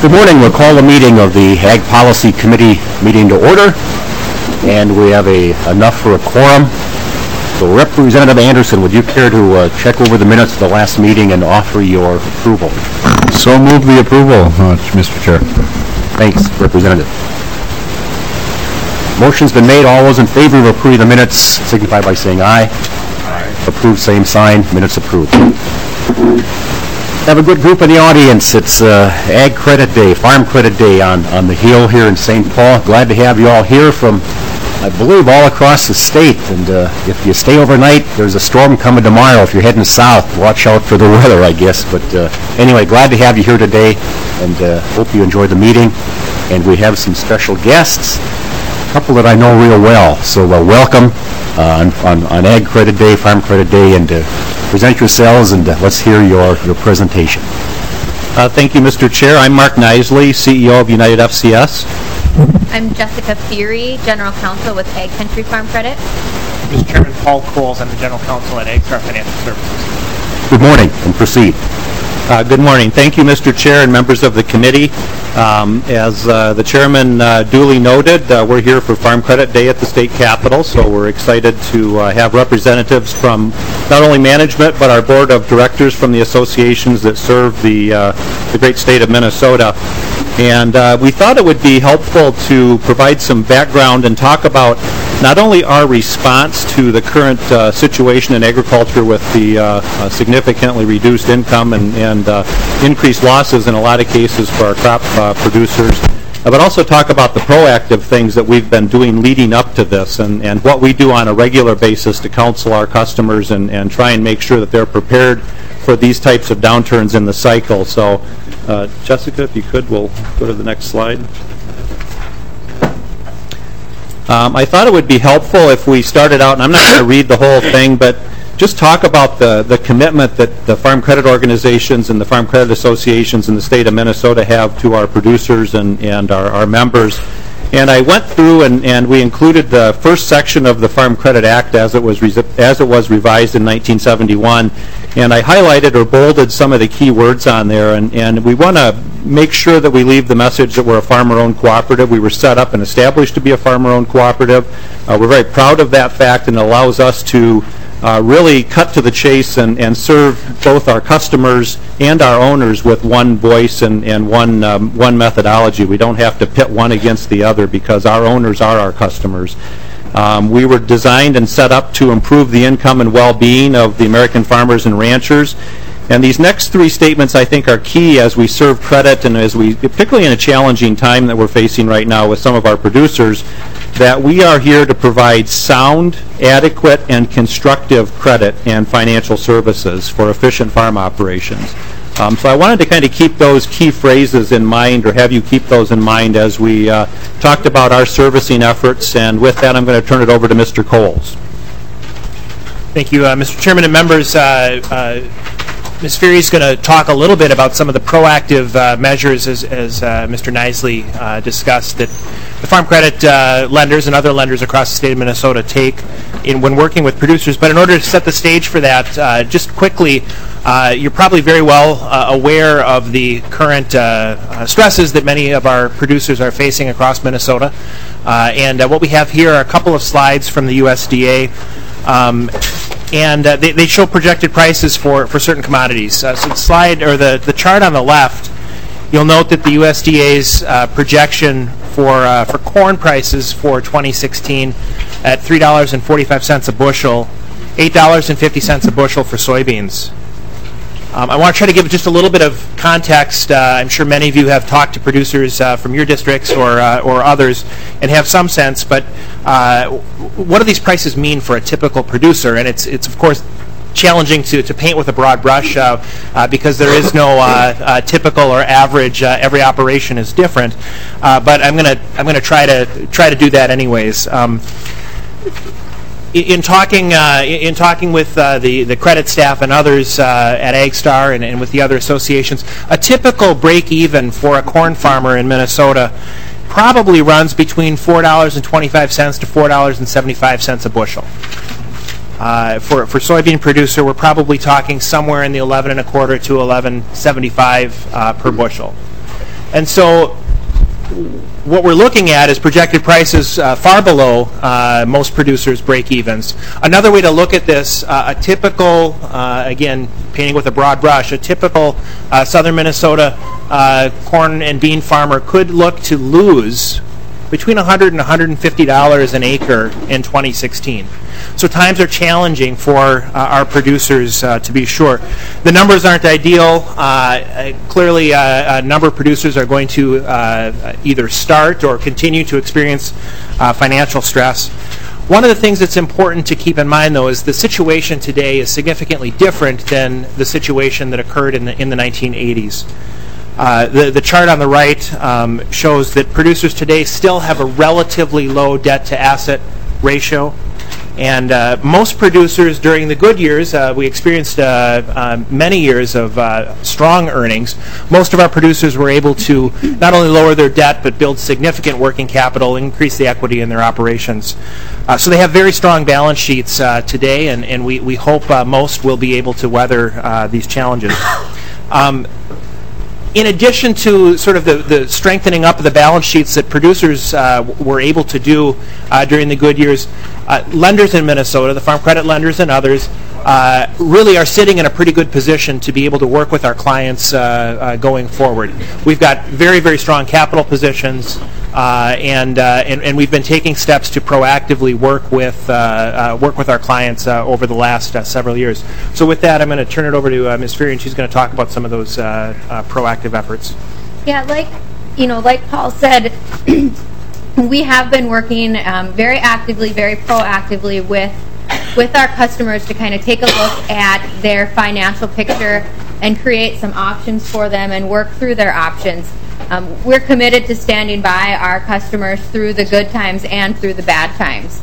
Good morning. We'll call the meeting of the Ag Policy Committee meeting to order, and we have enough for a quorum. So Representative Anderson, would you care to check over the minutes of the last meeting and offer your approval? So move the approval, Mr. Chair. Thanks, Representative. Motion's been made. All those in favor of approving the minutes signify by saying aye. Aye. Approved, same sign. Minutes approved. Have a good group in the audience. It's Ag Credit Day, Farm Credit Day on the Hill here in St. Paul. Glad to have you all here from, I believe, all across the state. And if you stay overnight, there's a storm coming tomorrow. If you're heading south, watch out for the weather, I guess. But anyway, glad to have you here today, and hope you enjoy the meeting. And we have some special guests, a couple that I know real well. So welcome on Ag Credit Day, Farm Credit Day, and present yourselves, and let's hear your presentation. Thank you, Mr. Chair. I'm Mark Knisely, CEO of United FCS. I'm Jessica Feary, General Counsel with Ag Country Farm Credit. Mr. Chairman, Paul Coles. I'm the General Counsel at AgStar Financial Services. Good morning, and proceed. Good morning. Thank you, Mr. Chair and members of the committee. As the chairman duly noted, we're here for Farm Credit Day at the state capitol, so we're excited to have representatives from not only management but our board of directors from the associations that serve the great state of Minnesota. And we thought it would be helpful to provide some background and talk about not only our response to the current situation in agriculture with the significantly reduced income and increased losses in a lot of cases for our crop producers, but also talk about the proactive things that we've been doing leading up to this and what we do on a regular basis to counsel our customers and try and make sure that they're prepared for these types of downturns in the cycle. So, Jessica, if you could, we'll go to the next slide. I thought it would be helpful if we started out, and I'm not going to read the whole thing, but just talk about the commitment that the farm credit organizations and the farm credit associations in the state of Minnesota have to our producers and our members. And I went through and we included the first section of the Farm Credit Act as it was revised in 1971. And I highlighted or bolded some of the key words on there. And we want to make sure that we leave the message that we're a farmer-owned cooperative. We were set up and established to be a farmer-owned cooperative. We're very proud of that fact, and it allows us to really cut to the chase and serve both our customers and our owners with one voice and one methodology. We don't have to pit one against the other because our owners are our customers. We were designed and set up to improve the income and well-being of the American farmers and ranchers. And these next three statements, I think, are key as we serve credit and as we, particularly in a challenging time that we're facing right now with some of our producers, that we are here to provide sound, adequate, and constructive credit and financial services for efficient farm operations. So I wanted to kind of keep those key phrases in mind, or have you keep those in mind as we talked about our servicing efforts. And with that, I'm going to turn it over to Mr. Coles. Thank you, Mr. Chairman and members. Ms. Feary is going to talk a little bit about some of the proactive measures, as Mr. Knisely discussed, that the farm credit lenders and other lenders across the state of Minnesota take when working with producers. But in order to set the stage for that, just quickly, you're probably very well aware of the current stresses that many of our producers are facing across Minnesota. And what we have here are a couple of slides from the USDA. And they show projected prices for certain commodities. So the slide, or the chart on the left, you'll note that the USDA's projection for corn prices for 2016 at $3.45 a bushel, $8.50 a bushel for soybeans. I want to try to give just a little bit of context. I'm sure many of you have talked to producers from your districts or others and have some sense, but what do these prices mean for a typical producer? And it's of course challenging to paint with a broad brush because there is no typical or average. Every operation is different, but I'm gonna try to do that anyways. In talking with the credit staff and others at AgStar and with the other associations, a typical break-even for a corn farmer in Minnesota probably runs between $4.25 to $4.75 a bushel. For soybean producer, we're probably talking somewhere in the $11.25 to $11.75 per bushel. And so what we're looking at is projected prices far below most producers' break-evens. Another way to look at this, a typical, again, painting with a broad brush, a typical southern Minnesota corn and bean farmer could look to lose between $100 and $150 an acre in 2016. So times are challenging for our producers, to be sure. The numbers aren't ideal. Clearly, a number of producers are going to either start or continue to experience financial stress. One of the things that's important to keep in mind, though, is the situation today is significantly different than the situation that occurred in the 1980s. The chart on the right shows that producers today still have a relatively low debt-to-asset ratio. And most producers during the good years, we experienced many years of strong earnings. Most of our producers were able to not only lower their debt, but build significant working capital, increase the equity in their operations. So they have very strong balance sheets today, and we hope most will be able to weather these challenges. In addition to sort of the strengthening up of the balance sheets that producers were able to do during the good years, lenders in Minnesota, the Farm Credit lenders and others, really are sitting in a pretty good position to be able to work with our clients going forward. We've got very, very strong capital positions, and we've been taking steps to proactively work with our clients over the last several years. So with that, I'm going to turn it over to Ms. Feary, and she's going to talk about some of those proactive efforts. Yeah, like Paul said, we have been working very actively, very proactively with our customers to kind of take a look at their financial picture and create some options for them and work through their options. We're committed to standing by our customers through the good times and through the bad times.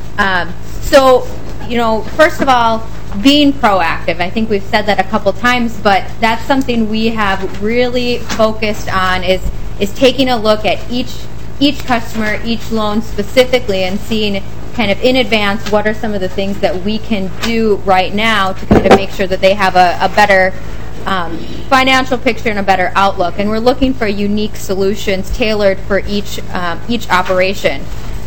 So, first of all, being proactive. I think we've said that a couple times, but that's something we have really focused on is taking a look at each customer, each loan specifically, and seeing kind of in advance what are some of the things that we can do right now to kind of make sure that they have a better financial picture and a better outlook. And we're looking for unique solutions tailored for each operation.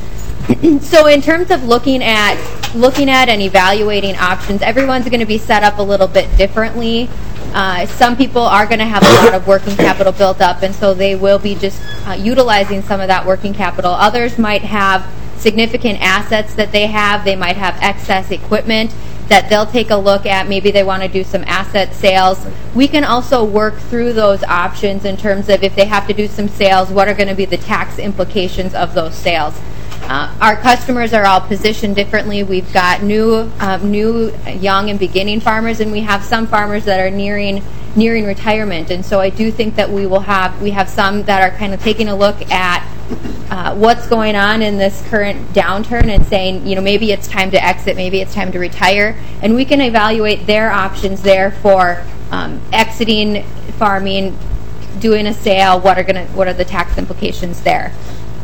So in terms of looking at and evaluating options, everyone's going to be set up a little bit differently. Some people are going to have a lot of working capital built up, and so they will be just utilizing some of that working capital. Others might have significant assets that they have. They might have excess equipment that they'll take a look at. Maybe they want to do some asset sales. We can also work through those options in terms of if they have to do some sales, what are going to be the tax implications of those sales. Our customers are all positioned differently. We've got new, young, and beginning farmers, and we have some farmers that are nearing retirement. And so I do think that we have some that are kind of taking a look at what's going on in this current downturn and saying, maybe it's time to exit, maybe it's time to retire, and we can evaluate their options there for exiting farming, doing a sale. What are the tax implications there?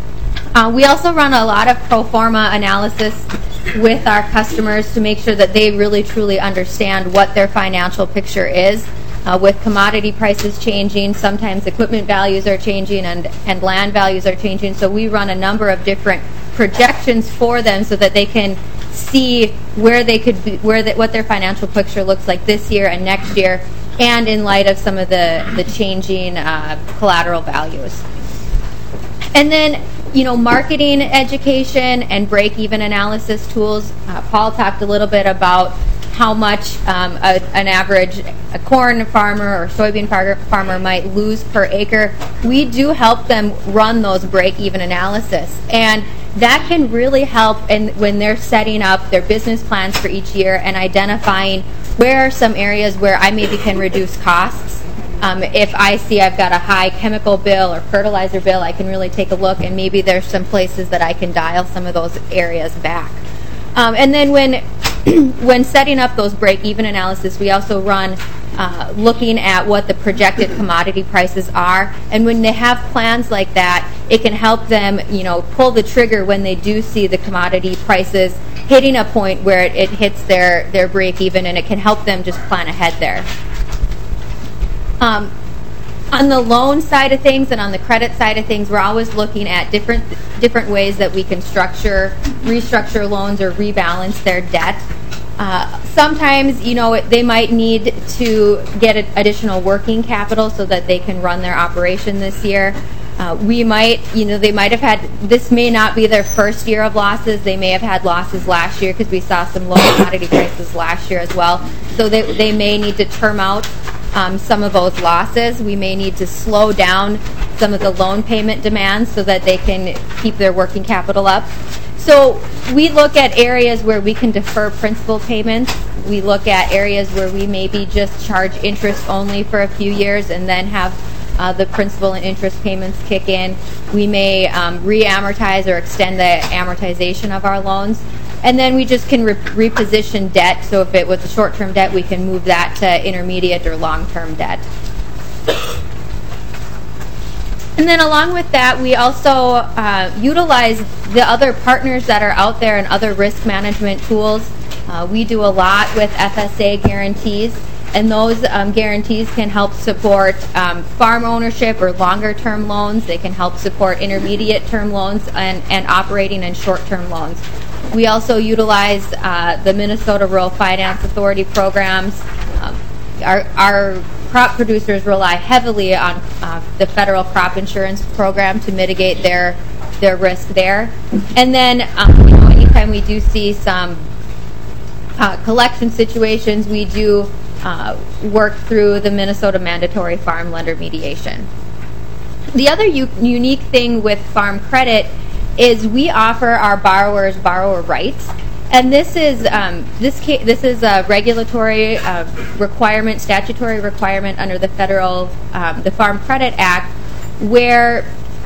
We also run a lot of pro forma analysis with our customers to make sure that they really truly understand what their financial picture is. With commodity prices changing, sometimes equipment values are changing and land values are changing. So we run a number of different projections for them so that they can see where they could be, what their financial picture looks like this year and next year, and in light of some of the changing collateral values. And then, marketing education and break-even analysis tools. Paul talked a little bit about how much an average corn farmer or soybean farmer might lose per acre. We do help them run those break-even analysis, and that can really help when they're setting up their business plans for each year and identifying where are some areas where I maybe can reduce costs. If I see I've got a high chemical bill or fertilizer bill, I can really take a look, and maybe there's some places that I can dial some of those areas back. And then when setting up those break-even analysis, we also run looking at what the projected commodity prices are. And when they have plans like that, it can help them, pull the trigger when they do see the commodity prices hitting a point where it hits their break-even, and it can help them just plan ahead there. On the loan side of things and on the credit side of things, we're always looking at different ways that we can restructure loans or rebalance their debt. Sometimes, they might need to get additional working capital so that they can run their operation this year. They might have had, this may not be their first year of losses. They may have had losses last year because we saw some low commodity prices last year as well. So they may need to term out some of those losses. We may need to slow down some of the loan payment demands so that they can keep their working capital up. So we look at areas where we can defer principal payments. We look at areas where we maybe just charge interest only for a few years and then have the principal and interest payments kick in. We may re-amortize or extend the amortization of our loans. And then we just can reposition debt. So if it was a short-term debt, we can move that to intermediate or long-term debt. And then along with that, we also utilize the other partners that are out there and other risk management tools. We do a lot with FSA guarantees, and those guarantees can help support farm ownership or longer-term loans. They can help support intermediate-term loans and operating and short-term loans. We also utilize the Minnesota Rural Finance Authority programs. Our crop producers rely heavily on the federal crop insurance program to mitigate their risk there. And then, anytime we do see some collection situations, we do work through the Minnesota Mandatory Farm Lender Mediation. The other unique thing with Farm Credit is we offer our borrowers borrower rights, and this is a regulatory requirement, statutory requirement under the federal the Farm Credit Act, where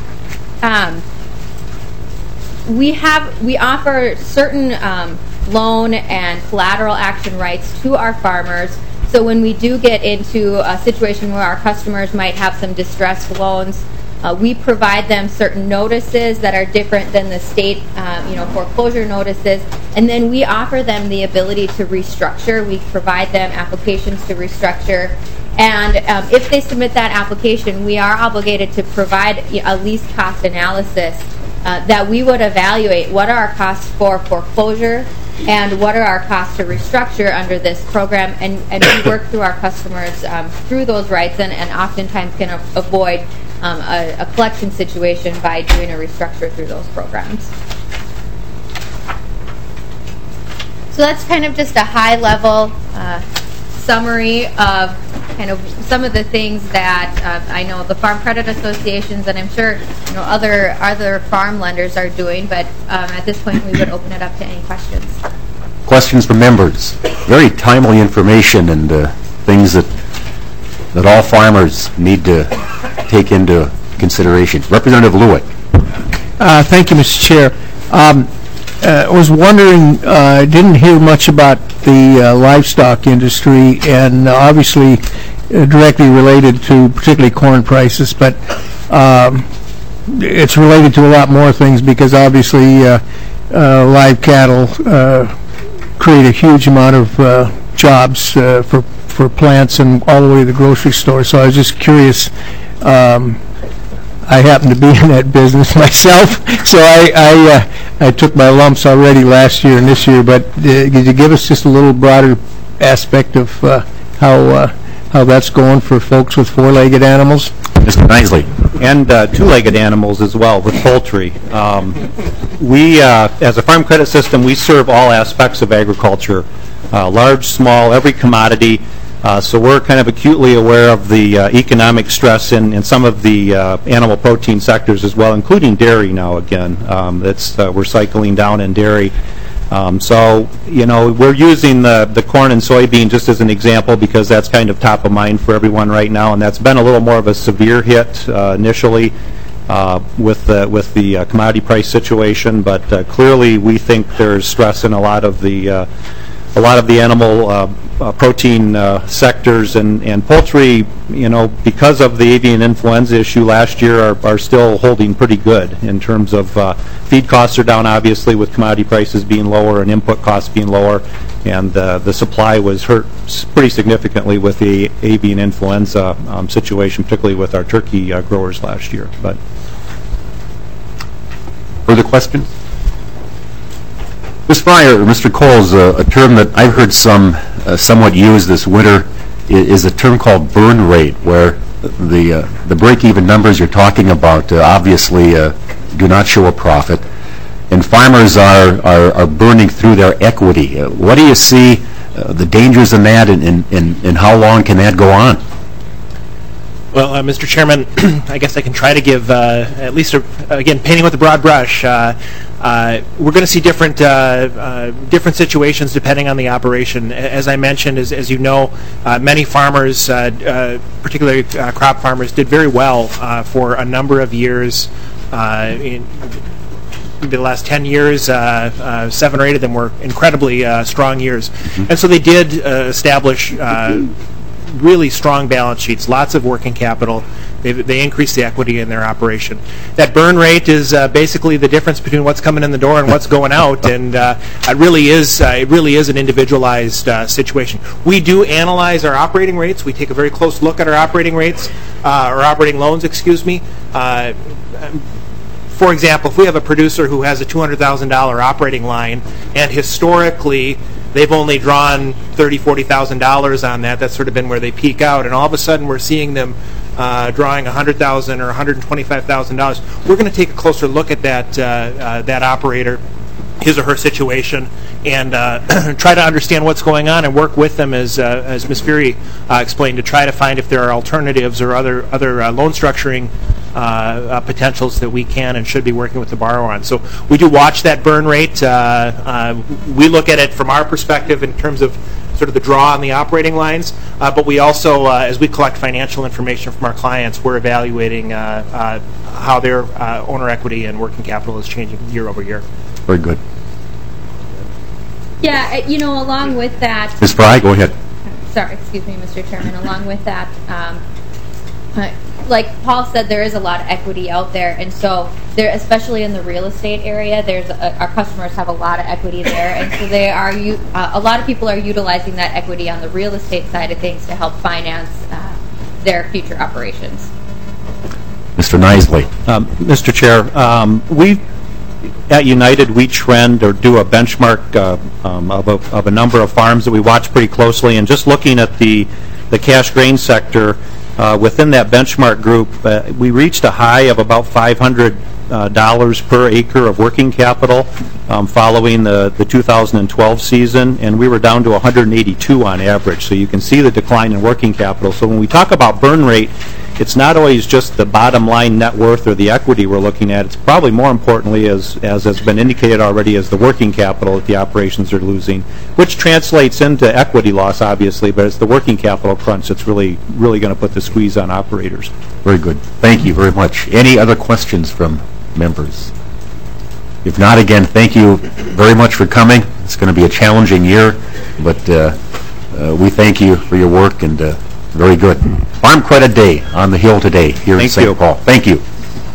we offer certain loan and collateral action rights to our farmers. So when we do get into a situation where our customers might have some distressed loans, we provide them certain notices that are different than the state, foreclosure notices, and then we offer them the ability to restructure. We provide them applications to restructure, and if they submit that application, we are obligated to provide a least cost analysis that we would evaluate what are our costs for foreclosure and what are our costs to restructure under this program, and we work through our customers through those rights and oftentimes can avoid a collection situation by doing a restructure through those programs. So that's kind of just a high-level summary of kind of some of the things that I know the Farm Credit Associations and I'm sure other farm lenders are doing, but at this point we would open it up to any questions. Questions from members. Very timely information and things that all farmers need to take into consideration. Representative Lewick. Thank you, Mr. Chair. I was wondering, didn't hear much about the livestock industry, and obviously directly related to particularly corn prices, but it's related to a lot more things because obviously live cattle create a huge amount of jobs for plants and all the way to the grocery store. So I was just curious. I happen to be in that business myself, so I took my lumps already last year and this year. But could you give us just a little broader aspect of how that's going for folks with four-legged animals? Mr. Nisley. And two-legged animals as well with poultry. We, as a farm credit system, we serve all aspects of agriculture, large, small, every commodity. So we're kind of acutely aware of the economic stress in some of the animal protein sectors as well, including dairy now again. We're cycling down in dairy. So, we're using the corn and soybean just as an example because that's kind of top of mind for everyone right now, and that's been a little more of a severe hit initially with the commodity price situation, but clearly we think there's stress in a lot of the a lot of the animal protein sectors, and poultry, because of the avian influenza issue last year, are still holding pretty good in terms of feed costs are down, obviously, with commodity prices being lower and input costs being lower, and the supply was hurt pretty significantly with the avian influenza situation, particularly with our turkey growers last year. But further questions? Ms. Fryer, or Mr. Coles, a term that I've heard somewhat used this winter is a term called burn rate, where the break-even numbers you're talking about obviously do not show a profit, and farmers are burning through their equity. What do you see the dangers in that, and how long can that go on? Well, Mr. Chairman, I guess I can try to give at least, again, painting with a broad brush. We're going to see different situations depending on the operation. As I mentioned, as you know, many farmers, particularly crop farmers, did very well for a number of years. In the last 10 years, 7 or 8 of them were incredibly strong years. And so they did establish really strong balance sheets, lots of working capital. They increase the equity in their operation. That burn rate is basically the difference between what's coming in the door and what's going out, and it really is an individualized situation. We do analyze our operating rates. We take a very close look at our operating rates, or operating loans, excuse me. For example, if we have a producer who has a $200,000 operating line, and historically they've only drawn $30,000, $40,000 on that. That's sort of been where they peak out, and all of a sudden we're seeing them drawing $100,000 or $125,000. We're going to take a closer look at that operator, his or her situation, and try to understand what's going on and work with them, as Ms. Fury explained, to try to find if there are alternatives or other loan structuring potentials that we can and should be working with the borrower on. So we do watch that burn rate. We look at it from our perspective in terms of sort of the draw on the operating lines, but we also, as we collect financial information from our clients, we're evaluating how their owner equity and working capital is changing year over year. Very good. Yeah, along with that... Ms. Fry, go ahead. Sorry, excuse me, Mr. Chairman. Along with that, like Paul said, there is a lot of equity out there, and so there, especially in the real estate area, our customers have a lot of equity there, and so they are a lot of people are utilizing that equity on the real estate side of things to help finance their future operations. Mr. Nisley. Mr. Chair, we at United, we trend or do a benchmark of a number of farms that we watch pretty closely, and just looking at the cash grain sector, within that benchmark group, we reached a high of about $500 per acre of working capital following the 2012 season, and we were down to 182 on average. So you can see the decline in working capital. So when we talk about burn rate, it's not always just the bottom line net worth or the equity we're looking at. It's probably more importantly, as has been indicated already, as the working capital that the operations are losing, which translates into equity loss, obviously, but it's the working capital crunch that's really going to put the squeeze on operators. Very good. Thank you very much. Any other questions from members? If not, again, thank you very much for coming. It's going to be a challenging year, but we thank you for your work, and very good. Farm Credit Day on the Hill today here in St. Paul. Thank you.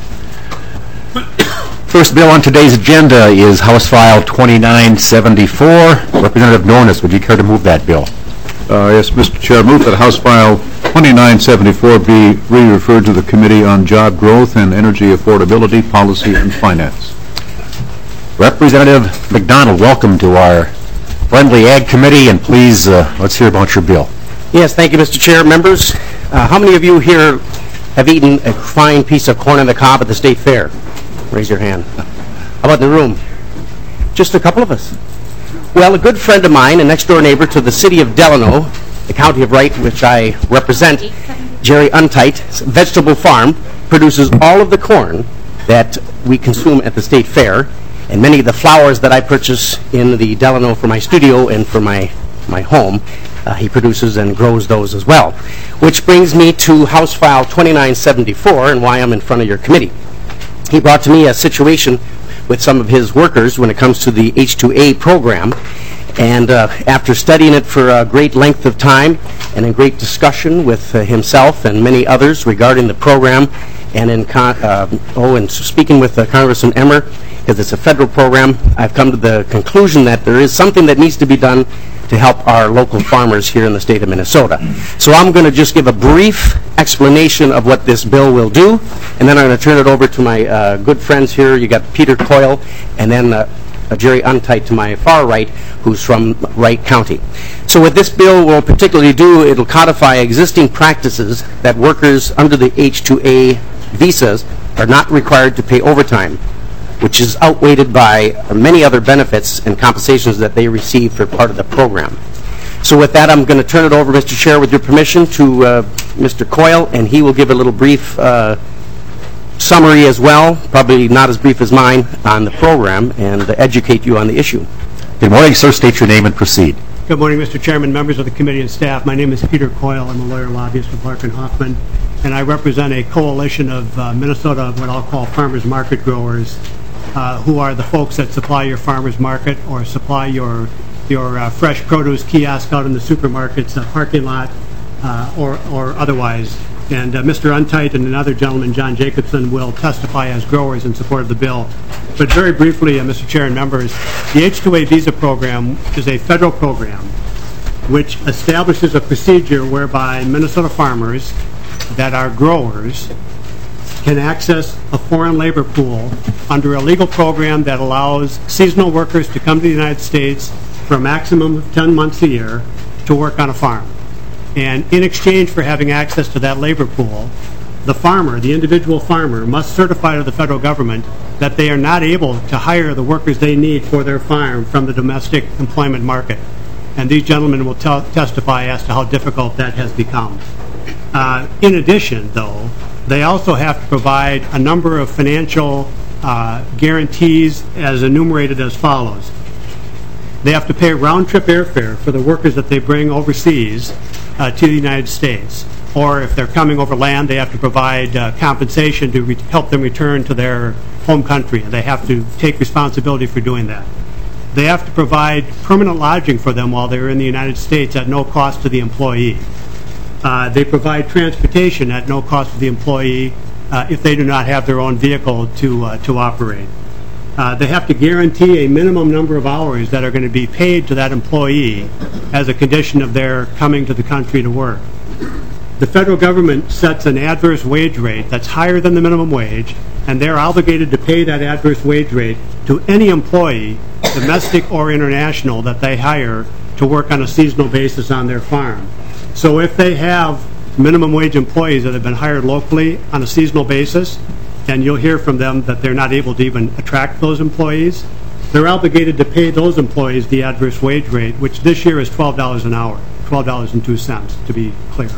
First bill on today's agenda is House File 2974. Representative Nornes, would you care to move that bill? Yes, Mr. Chair. Move that House File 2974 be re-referred to the Committee on Job Growth and Energy Affordability, Policy and Finance. Representative McDonald, welcome to our friendly Ag Committee, and please, let's hear about your bill. Yes, thank you, Mr. Chair. Members, how many of you here have eaten a fine piece of corn on the cob at the State Fair? Raise your hand. How about in the room? Just a couple of us. Well, a good friend of mine, a next-door neighbor to the city of Delano, the county of Wright, which I represent, Jerry Untite's vegetable farm, produces all of the corn that we consume at the State Fair, and many of the flowers that I purchase in the Delano for my studio and for my home. He produces and grows those as well. Which brings me to House File 2974 and why I'm in front of your committee. He brought to me a situation with some of his workers when it comes to the H-2A program, And after studying it for a great length of time and in great discussion with himself and many others regarding the program, and in speaking with Congressman Emmer, because it's a federal program, I've come to the conclusion that there is something that needs to be done to help our local farmers here in the state of Minnesota. So I'm going to just give a brief explanation of what this bill will do, and then I'm going to turn it over to my good friends here. You got Peter Coyle, and then Jerry Untight to my far right, who's from Wright County. So what this bill will particularly do, it'll codify existing practices that workers under the H-2A visas are not required to pay overtime, which is outweighed by many other benefits and compensations that they receive for part of the program. So with that, I'm going to turn it over, Mr. Chair, with your permission, to Mr. Coyle, and he will give a little brief summary as well, probably not as brief as mine, on the program and educate you on the issue. Good morning, sir. State your name and proceed. Good morning, Mr. Chairman, members of the committee and staff. My name is Peter Coyle. I'm a lawyer lobbyist with Larkin Hoffman, and I represent a coalition of Minnesota, what I'll call farmers market growers, who are the folks that supply your farmers market or supply your fresh produce kiosk out in the supermarket's parking lot or otherwise. And Mr. Untight and another gentleman, John Jacobson, will testify as growers in support of the bill. But very briefly, Mr. Chair and members, the H-2A visa program is a federal program which establishes a procedure whereby Minnesota farmers that are growers can access a foreign labor pool under a legal program that allows seasonal workers to come to the United States for a maximum of 10 months a year to work on a farm. And in exchange for having access to that labor pool, the farmer, the individual farmer, must certify to the federal government that they are not able to hire the workers they need for their farm from the domestic employment market. And these gentlemen will testify as to how difficult that has become. In addition, though, they also have to provide a number of financial guarantees as enumerated as follows. They have to pay round-trip airfare for the workers that they bring overseas to the United States. Or if they're coming over land, they have to provide compensation to help them return to their home country. And they have to take responsibility for doing that. They have to provide permanent lodging for them while they're in the United States at no cost to the employee. They provide transportation at no cost to the employee if they do not have their own vehicle to operate. They have to guarantee a minimum number of hours that are going to be paid to that employee as a condition of their coming to the country to work. The federal government sets an adverse wage rate that's higher than the minimum wage, and they're obligated to pay that adverse wage rate to any employee, domestic or international, that they hire to work on a seasonal basis on their farm. So if they have minimum wage employees that have been hired locally on a seasonal basis, and you'll hear from them that they're not able to even attract those employees, they're obligated to pay those employees the adverse wage rate, which this year is $12 an hour, $12.02 to be clear.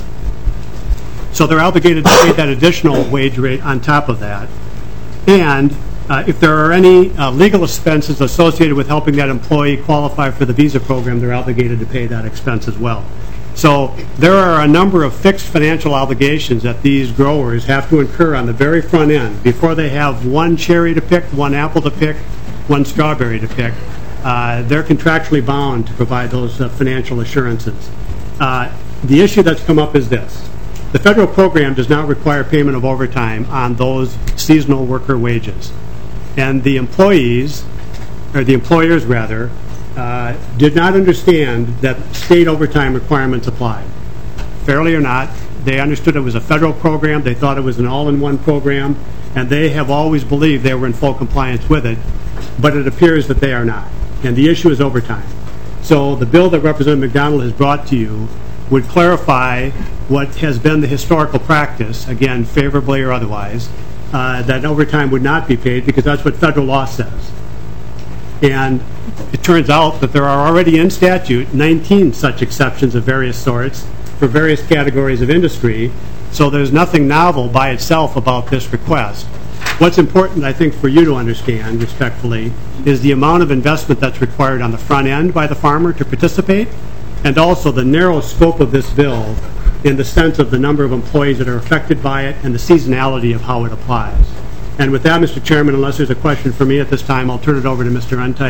So they're obligated to pay that additional wage rate on top of that. And if there are any legal expenses associated with helping that employee qualify for the visa program, they're obligated to pay that expense as well. So there are a number of fixed financial obligations that these growers have to incur on the very front end before they have one cherry to pick, one apple to pick, one strawberry to pick. They're contractually bound to provide those financial assurances. The issue that's come up is this. The federal program does not require payment of overtime on those seasonal worker wages. And the employees, or the employers rather, did not understand that state overtime requirements applied. Fairly or not, they understood it was a federal program, they thought it was an all-in-one program, and they have always believed they were in full compliance with it, but it appears that they are not. And the issue is overtime. So the bill that Representative McDonald has brought to you would clarify what has been the historical practice, again, favorably or otherwise, that overtime would not be paid because that's what federal law says. And it turns out that there are already in statute 19 such exceptions of various sorts for various categories of industry, so there's nothing novel by itself about this request. What's important, I think, for you to understand, respectfully, is the amount of investment that's required on the front end by the farmer to participate, and also the narrow scope of this bill in the sense of the number of employees that are affected by it and the seasonality of how it applies. And with that, Mr. Chairman, unless there's a question for me at this time, I'll turn it over to Mr. Untight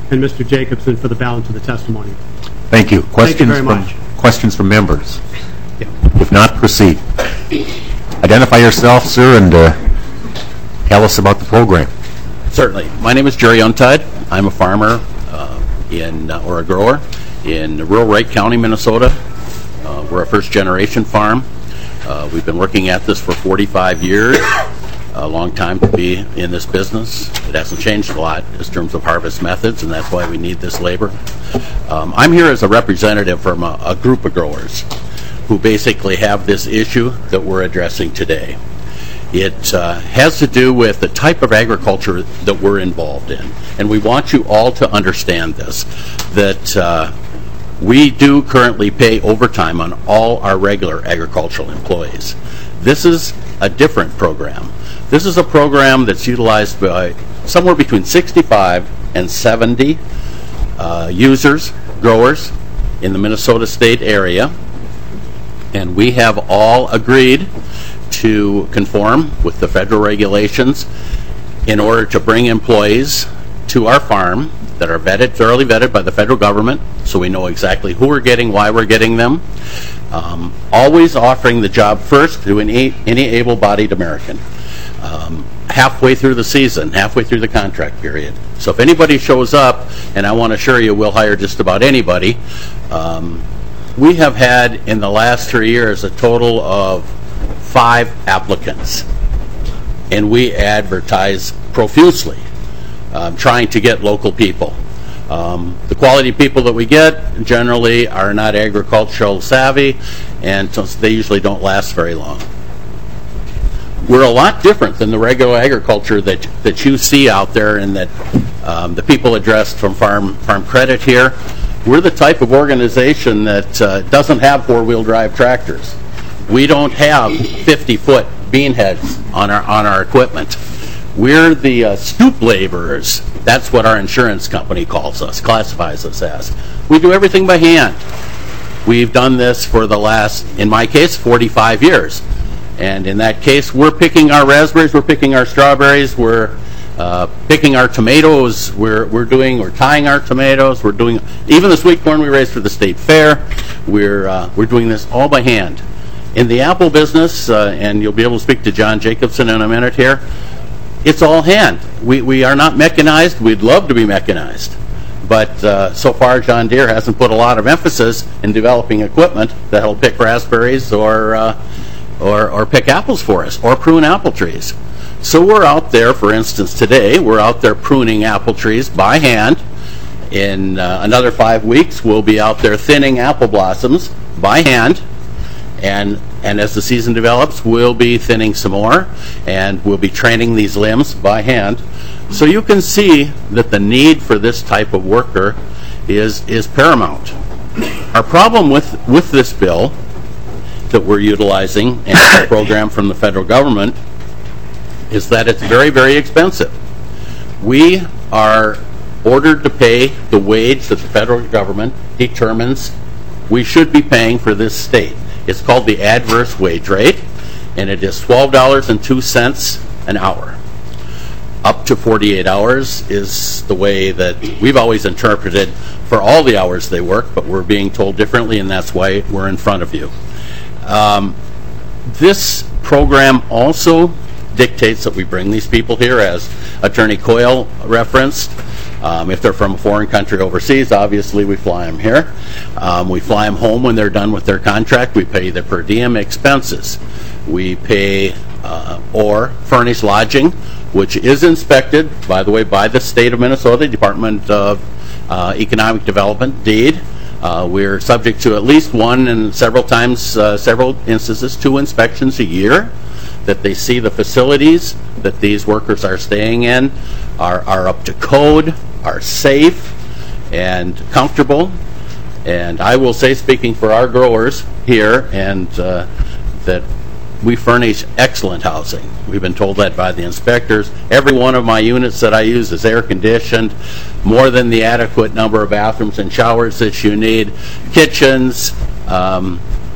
and Mr. Jacobson for the balance of the testimony. Thank you. Questions very much. Questions from members? If not, proceed. Identify yourself, sir, and tell us about the program. Certainly. My name is Jerry Untide. I'm a farmer or a grower in rural Wright County, Minnesota. We're a first-generation farm. We've been working at this for 45 years, a long time to be in this business. It hasn't changed a lot in terms of harvest methods, and that's why we need this labor. I'm here as a representative from a group of growers who basically have this issue that we're addressing today. It has to do with the type of agriculture that we're involved in. And we want you all to understand this, that we do currently pay overtime on all our regular agricultural employees. This is a different program. This is a program that's utilized by somewhere between 65 and 70 users, growers in the Minnesota state area. And we have all agreed to conform with the federal regulations in order to bring employees to our farm that are vetted, thoroughly vetted by the federal government, so we know exactly who we're getting, why we're getting them. Always offering the job first to any able-bodied American. Halfway through the season, halfway through the contract period. So if anybody shows up, and I want to assure you we'll hire just about anybody, we have had in the last 3 years a total of 5 applicants, and we advertise profusely, trying to get local people. The quality people that we get generally are not agricultural savvy, and so they usually don't last very long. We're a lot different than the regular agriculture that you see out there, and that the people addressed from Farm Credit here. We're the type of organization that doesn't have four-wheel drive tractors. We don't have 50-foot bean heads on our equipment. We're the stoop laborers. That's what our insurance company calls us, classifies us as. We do everything by hand. We've done this for the last, in my case, 45 years. And in that case, we're picking our raspberries, we're picking our strawberries, we're picking our tomatoes, we're tying our tomatoes, we're doing even the sweet corn we raised for the state fair. We're doing this all by hand. In the apple business, and you'll be able to speak to John Jacobson in a minute here, it's all hand. We are not mechanized. We'd love to be mechanized, but so far John Deere hasn't put a lot of emphasis in developing equipment that'll pick raspberries or pick apples for us, or prune apple trees. So we're out there, for instance, today, we're out there pruning apple trees by hand. In another 5 weeks, we'll be out there thinning apple blossoms by hand. And as the season develops, we'll be thinning some more, and we'll be training these limbs by hand. So you can see that the need for this type of worker is paramount. Our problem with this bill that we're utilizing and the program from the federal government is that it's very, very expensive. We are ordered to pay the wage that the federal government determines we should be paying for this state. It's called the adverse wage rate, and it is $12.02 an hour. Up to 48 hours is the way that we've always interpreted for all the hours they work, but we're being told differently, and that's why we're in front of you. This program also dictates that we bring these people here, as Attorney Coyle referenced. If they're from a foreign country overseas, obviously we fly them here. We fly them home when they're done with their contract. We pay their per diem expenses. We pay or furnish lodging, which is inspected, by the way, by the state of Minnesota Department of Economic Development, DEED. We're subject to at least one and several instances, 2 inspections a year, that they see the facilities that these workers are staying in are up to code, are safe and comfortable. And I will say, speaking for our growers here, and that we furnish excellent housing. We've been told that by the inspectors. Every one of my units that I use is air conditioned, more than the adequate number of bathrooms and showers that you need, kitchens,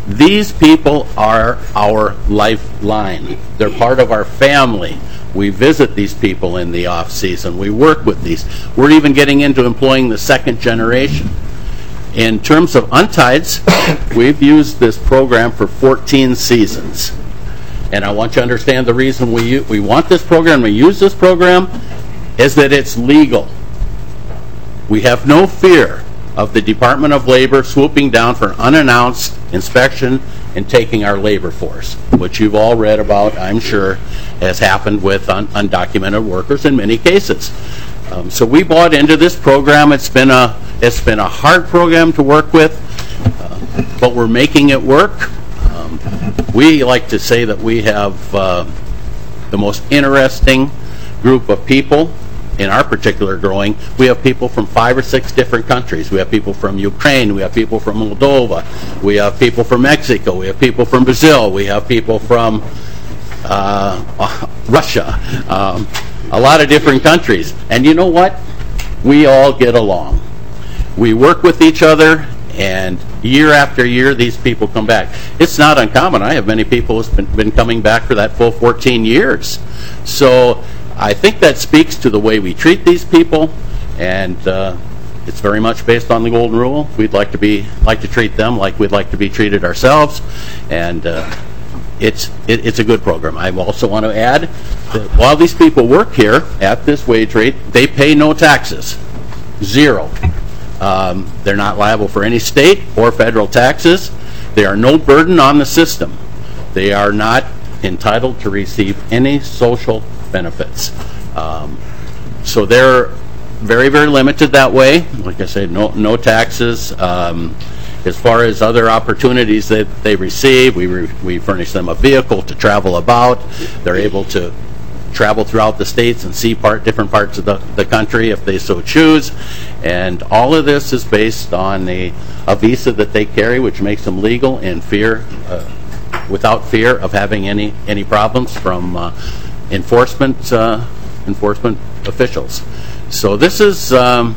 These people are our lifeline. They're part of our family. We visit these people in the off-season. We work with these. We're even getting into employing the second generation. In terms of untieds, we've used this program for 14 seasons. And I want you to understand the reason we want this program, we use this program, is that it's legal. We have no fear of the Department of Labor swooping down for unannounced inspection and taking our labor force, which you've all read about, I'm sure, has happened with undocumented workers in many cases. So we bought into this program. It's been a hard program to work with, but we're making it work. We like to say that we have the most interesting group of people in our particular growing. We have people from 5 or 6 different countries. We have people from Ukraine. We have people from Moldova. We have people from Mexico. We have people from Brazil. We have people from Russia. A lot of different countries. And you know what? We all get along. We work with each other, and year after year, these people come back. It's not uncommon. I have many people who've been coming back for that full 14 years. So I think that speaks to the way we treat these people, and it's very much based on the golden rule. We'd like to treat them like we'd like to be treated ourselves, and it's a good program. I also want to add that while these people work here at this wage rate, they pay no taxes, 0. They're not liable for any state or federal taxes. They are no burden on the system. They are not entitled to receive any social benefits. So they're very, very limited that way. Like I said, no taxes. As far as other opportunities that they receive, we furnish them a vehicle to travel about. They're able to travel throughout the states and see different parts of the country if they so choose. And all of this is based on a visa that they carry, which makes them legal and without fear of having any problems from enforcement officials. So this is a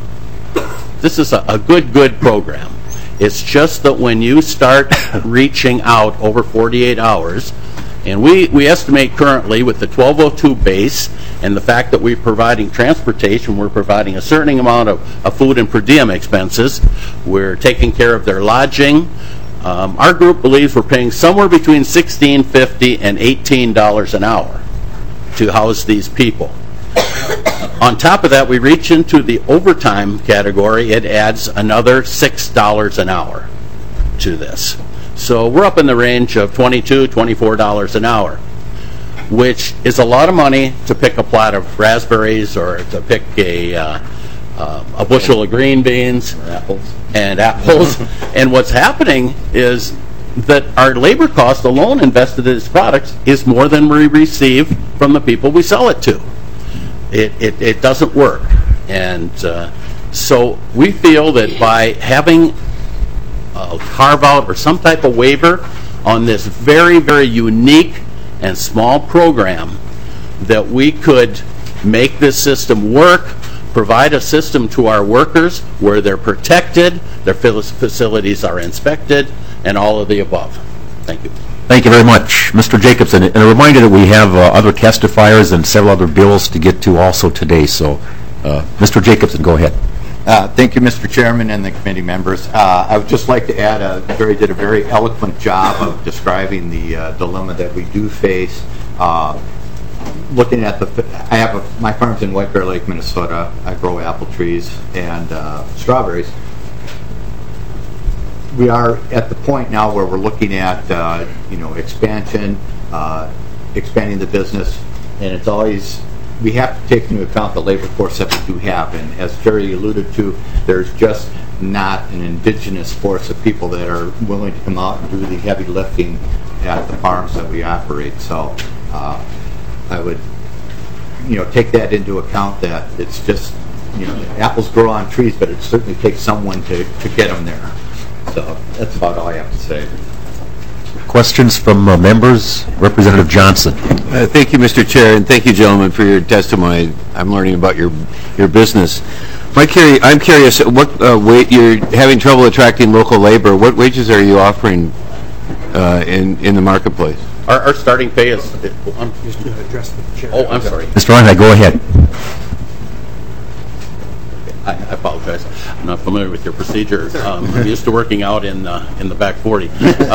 good program. It's just that when you start reaching out over 48 hours, and we estimate currently with the 1202 base and the fact that we're providing transportation, we're providing a certain amount of food and per diem expenses, we're taking care of their lodging. Our group believes we're paying somewhere between $16.50 and $18 an hour to house these people. On top of that, we reach into the overtime category. It adds another $6 an hour to this. So we're up in the range of $22, $24 an hour, which is a lot of money to pick a plot of raspberries or to pick a bushel of green beans and apples. And what's happening is that our labor cost alone invested in these products is more than we receive from the people we sell it to. It doesn't work. And so we feel that by having a carve-out or some type of waiver on this very, very unique and small program, that we could make this system work, provide a system to our workers where they're protected, their facilities are inspected, and all of the above. Thank you. Thank you very much, Mr. Jacobson. And a reminder that we have other testifiers and several other bills to get to also today. So, Mr. Jacobson, go ahead. Thank you, Mr. Chairman and the committee members. I would just like to add, Jerry did a very eloquent job of describing the dilemma that we do face. Looking at my farm's in White Bear Lake, Minnesota. I grow apple trees and strawberries. We are at the point now where we're looking at expansion, expanding the business, and it's always we have to take into account the labor force that we do have. And as Jerry alluded to, there's just not an indigenous force of people that are willing to come out and do the heavy lifting at the farms that we operate. So I would take that into account, that it's just apples grow on trees, but it certainly takes someone to get them there. So that's about all I have to say. Questions from members? Representative Johnson. Thank you, Mr. Chair, and thank you, gentlemen, for your testimony. I'm learning about your business. I'm curious, what you're having trouble attracting local labor. What wages are you offering in the marketplace? Our starting pay is... Oh, I'm sorry. Mr. Arnott, go ahead. I apologize. I'm not familiar with your procedure. I'm used to working out in the back 40.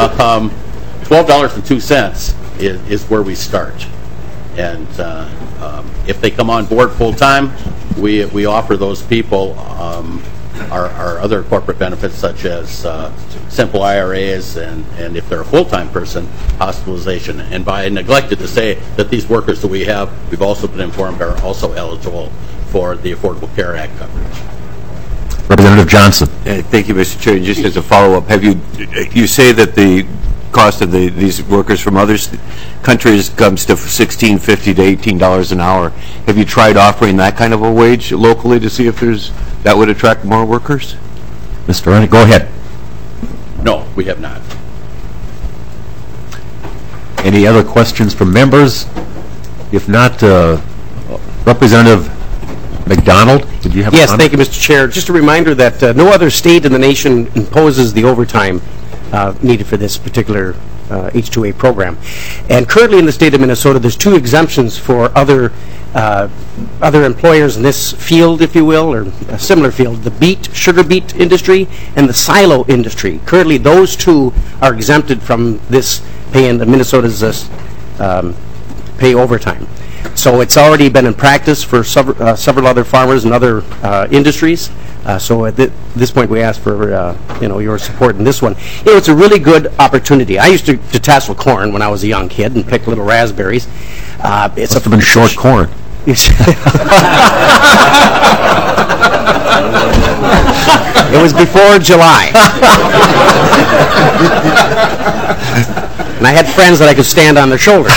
$12.02 is where we start. And if they come on board full-time, we offer those people our other corporate benefits, such as simple IRAs, and if they're a full-time person, hospitalization. And I neglected to say that these workers that we have, we've also been informed, are also eligible for the Affordable Care Act coverage. Representative Johnson. Thank you, Mr. Chair. Just as a follow-up, you say that the cost of these workers from other countries comes to $16.50 to $18 an hour. Have you tried offering that kind of a wage locally to see if that would attract more workers? Mr. Arnott, go ahead. No, we have not. Any other questions from members? If not, Representative McDonald, did you have a Yes, comment? thank you, Mr. Chair. Just a reminder that no other state in the nation imposes the overtime needed for this particular H-2A program. And currently in the state of Minnesota, there's 2 exemptions for other employers in this field, if you will, or a similar field, the sugar beet industry and the silo industry. Currently, those 2 are exempted from this pay in Minnesota's pay overtime. So it's already been in practice for several other farmers and other industries. So at this point, we ask for your support in this one. It's a really good opportunity. I used to tassel corn when I was a young kid and pick little raspberries. Must have been short corn. It was before July. And I had friends that I could stand on their shoulders.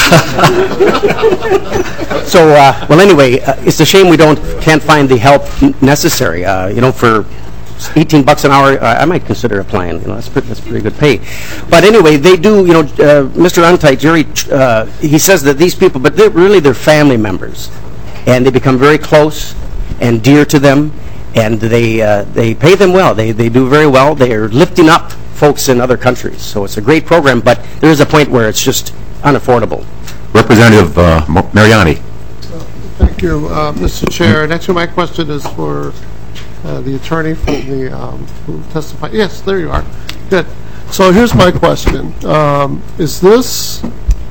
So, well, anyway, it's a shame we can't find the help necessary. For $18 an hour, I might consider applying. That's pretty good pay. But anyway, they do. Mr. Untite, Jerry, he says that these people, but they're family members, and they become very close and dear to them, and they pay them well. They do very well. They are lifting up folks in other countries. So it's a great program, but there is a point where it's just unaffordable. Representative Mariani. Thank you, Mr. Chair. And actually, my question is for the attorney from who testified. Yes, there you are. Good. So here's my question. Is this...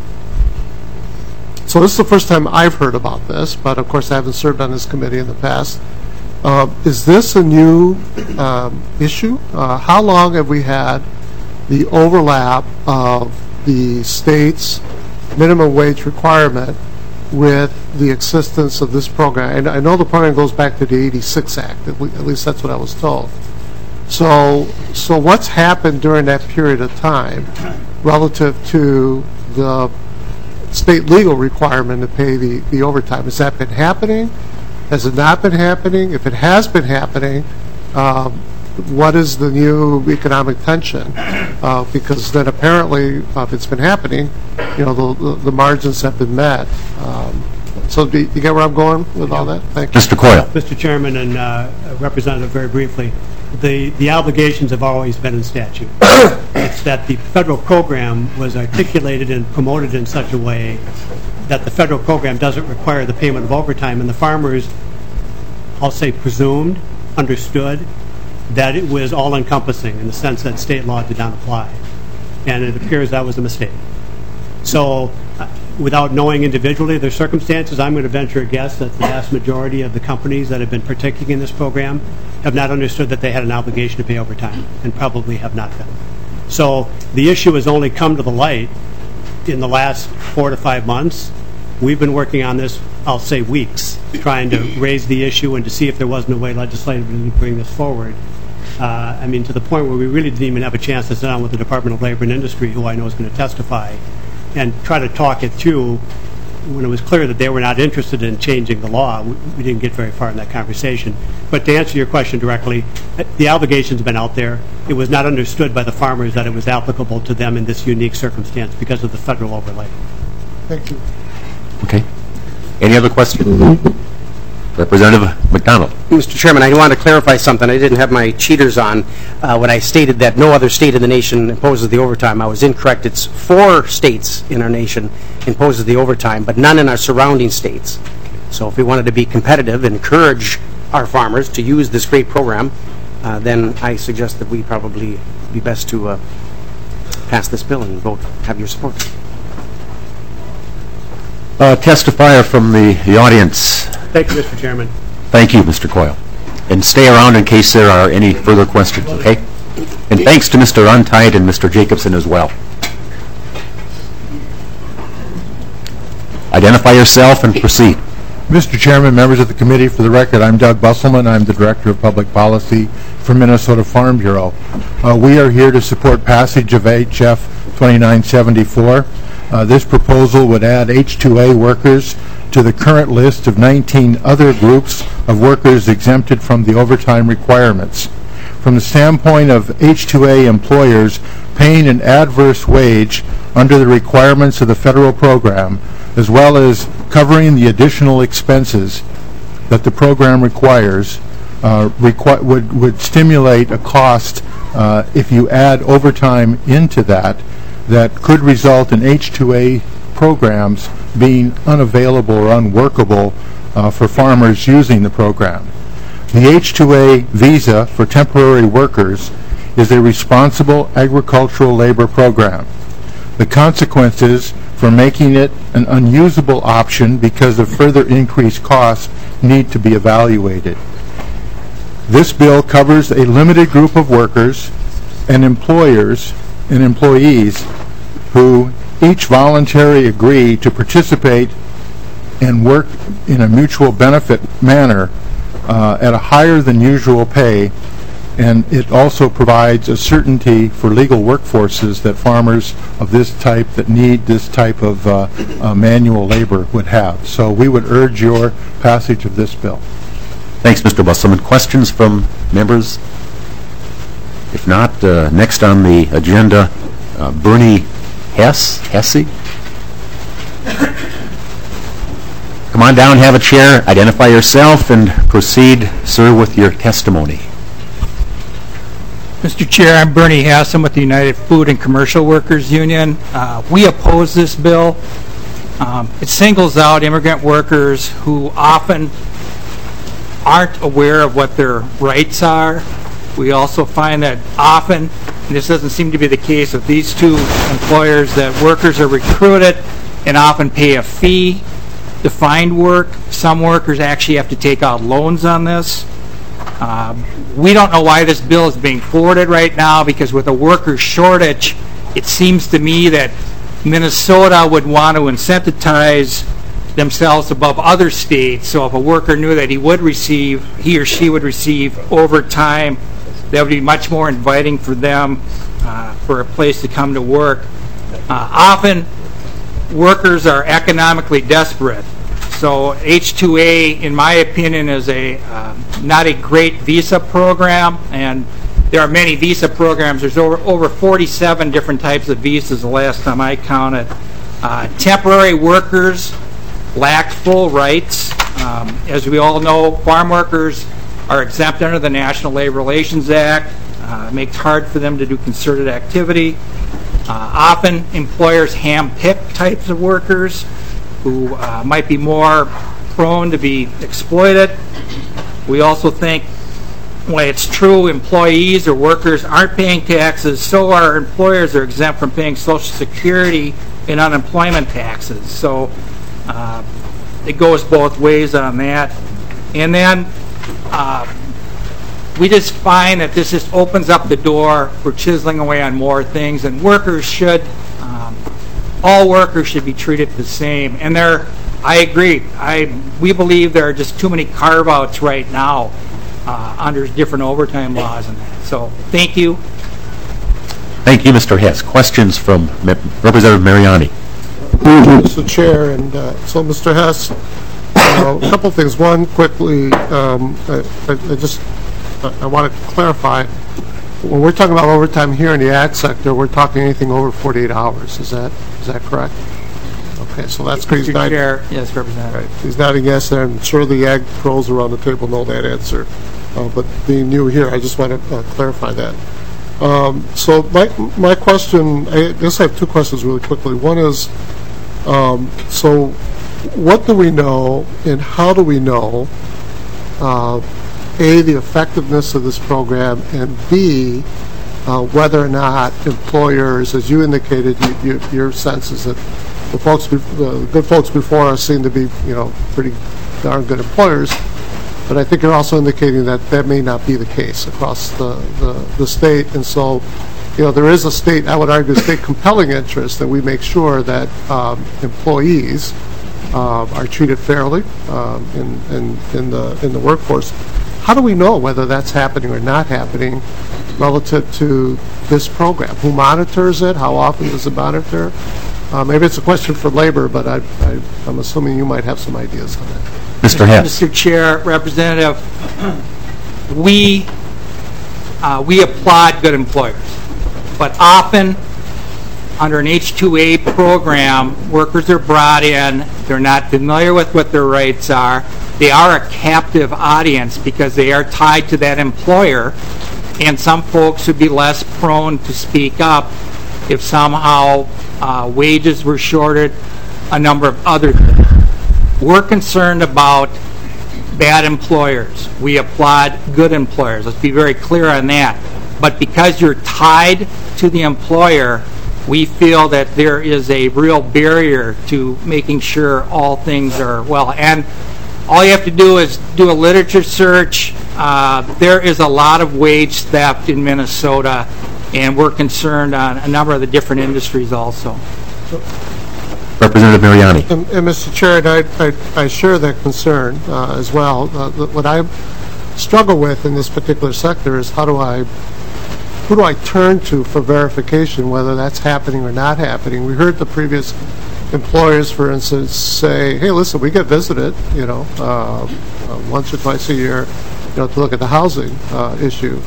So this is the first time I've heard about this, but of course I haven't served on this committee in the past. Is this a new issue? How long have we had the overlap of the state's minimum wage requirement with the existence of this program? And I know the program goes back to the 86 Act, at least that's what I was told. So what's happened during that period of time relative to the state legal requirement to pay the overtime? Has that been happening? Has it not been happening? If it has been happening, what is the new economic tension? Because then apparently, if it's been happening, the margins have been met. So do you get where I'm going with all that? Thank you. Mr. Coyle. Mr. Chairman and Representative, very briefly, the obligations have always been in statute. It's that the federal program was articulated and promoted in such a way that the federal program doesn't require the payment of overtime, and the farmers, I'll say, presumed, understood that it was all-encompassing in the sense that state law did not apply. And it appears that was a mistake. So without knowing individually their circumstances, I'm going to venture a guess that the vast majority of the companies that have been partaking in this program have not understood that they had an obligation to pay overtime, and probably have not been. So the issue has only come to the light in the last 4 to 5 months. We've been working on this, I'll say, weeks, trying to raise the issue and to see if there wasn't a way legislatively to bring this forward. To the point where we really didn't even have a chance to sit down with the Department of Labor and Industry, who I know is going to testify, and try to talk it through. When it was clear that they were not interested in changing the law, we didn't get very far in that conversation. But to answer your question directly, the allegation's been out there. It was not understood by the farmers that it was applicable to them in this unique circumstance because of the federal overlay. Thank you. Okay. Any other questions? Representative McDonald. Mr. Chairman, I want to clarify something. I didn't have my cheaters on when I stated that no other state in the nation imposes the overtime. I was incorrect. It's 4 states in our nation imposes the overtime, but none in our surrounding states. So if we wanted to be competitive and encourage our farmers to use this great program, then I suggest that we probably be best to pass this bill and vote, have your support. Testifier from the audience. Thank you, Mr. Chairman. Thank you, Mr. Coyle. And stay around in case there are any further questions, okay? And thanks to Mr. Untide and Mr. Jacobson as well. Identify yourself and proceed. Mr. Chairman, members of the committee, for the record, I'm Doug Busselman. I'm the Director of Public Policy for Minnesota Farm Bureau. We are here to support passage of HF 2974. This proposal would add H-2A workers to the current list of 19 other groups of workers exempted from the overtime requirements. From the standpoint of H-2A employers paying an adverse wage under the requirements of the federal program, as well as covering the additional expenses that the program requires, would stimulate a cost if you add overtime into that could result in H-2A programs being unavailable or unworkable for farmers using the program. The H-2A visa for temporary workers is a responsible agricultural labor program. The consequences for making it an unusable option because of further increased costs need to be evaluated. This bill covers a limited group of workers and employers and employees who each voluntarily agree to participate and work in a mutual benefit manner at a higher than usual pay, and it also provides a certainty for legal workforces that farmers of this type that need this type of manual labor would have. So we would urge your passage of this bill. Thanks, Mr. Busselman. Questions from members? If not, next on the agenda, Bernie Hesse? Come on down, have a chair, identify yourself, and proceed, sir, with your testimony. Mr. Chair, I'm Bernie Hesse. I'm with the United Food and Commercial Workers Union. We oppose this bill. It singles out immigrant workers who often aren't aware of what their rights are. We also find that often, and this doesn't seem to be the case with these two employers, that workers are recruited and often pay a fee to find work. Some workers actually have to take out loans on this. We don't know why this bill is being forwarded right now, because with a worker shortage, it seems to me that Minnesota would want to incentivize themselves above other states. So if a worker knew that he or she would receive overtime, that would be much more inviting for them for a place to come to work. Often, workers are economically desperate. So H-2A, in my opinion, is not a great visa program, and there are many visa programs. There's over 47 different types of visas the last time I counted. Temporary workers lack full rights. As we all know, farm workers are exempt under the National Labor Relations Act. It makes it hard for them to do concerted activity. Often employers hand-pick types of workers who might be more prone to be exploited. We also think, when it's true employees or workers aren't paying taxes, so our employers are exempt from paying Social Security and unemployment taxes. So it goes both ways on that. And then we just find that this just opens up the door for chiseling away on more things, and workers should, all workers should be treated the same. And I agree. We believe there are just too many carve-outs right now under different overtime laws and that. So thank you. Thank you, Mr. Hess. Questions from Representative Mariani? Thank you, Mr. Chair. And so, Mr. Hess, a couple things. One, quickly, I want to clarify. When we're talking about overtime here in the ag sector, we're talking anything over 48 hours. Is that correct? Okay. Okay, so that's great. Mr. Chair, yes, Representative. Right. He's nodding yes, and I'm sure the ag pros around the table know that answer. But being new here, I just want to clarify that. So my question, I guess I have two questions really quickly. One is, so what do we know and how do we know, A, the effectiveness of this program, and B, whether or not employers, as you indicated, your sense is that the good folks before us seem to be, pretty darn good employers, but I think you're also indicating that that may not be the case across the state, and so, there is a state, I would argue, state compelling interest that we make sure that employees are treated fairly in the workforce. How do we know whether that's happening or not happening relative to this program? Who monitors it? How often does it monitor? Maybe it's a question for labor, but I'm assuming you might have some ideas on that. Mr. Hess. Mr. Chair, Representative, we applaud good employers, but often under an H-2A program, workers are brought in, they're not familiar with what their rights are, they are a captive audience because they are tied to that employer, and some folks would be less prone to speak up if somehow wages were shorted, a number of other things. We're concerned about bad employers. We applaud good employers. Let's be very clear on that. But because you're tied to the employer, we feel that there is a real barrier to making sure all things are well. And all you have to do is do a literature search. There is a lot of wage theft in Minnesota, and we're concerned on a number of the different industries also. Representative Mariani. And Mr. Chair, I share that concern as well. What I struggle with in this particular sector is who do I turn to for verification whether that's happening or not happening? We heard the previous employers, for instance, say, hey, listen, we get visited, once or twice a year, to look at the housing issue.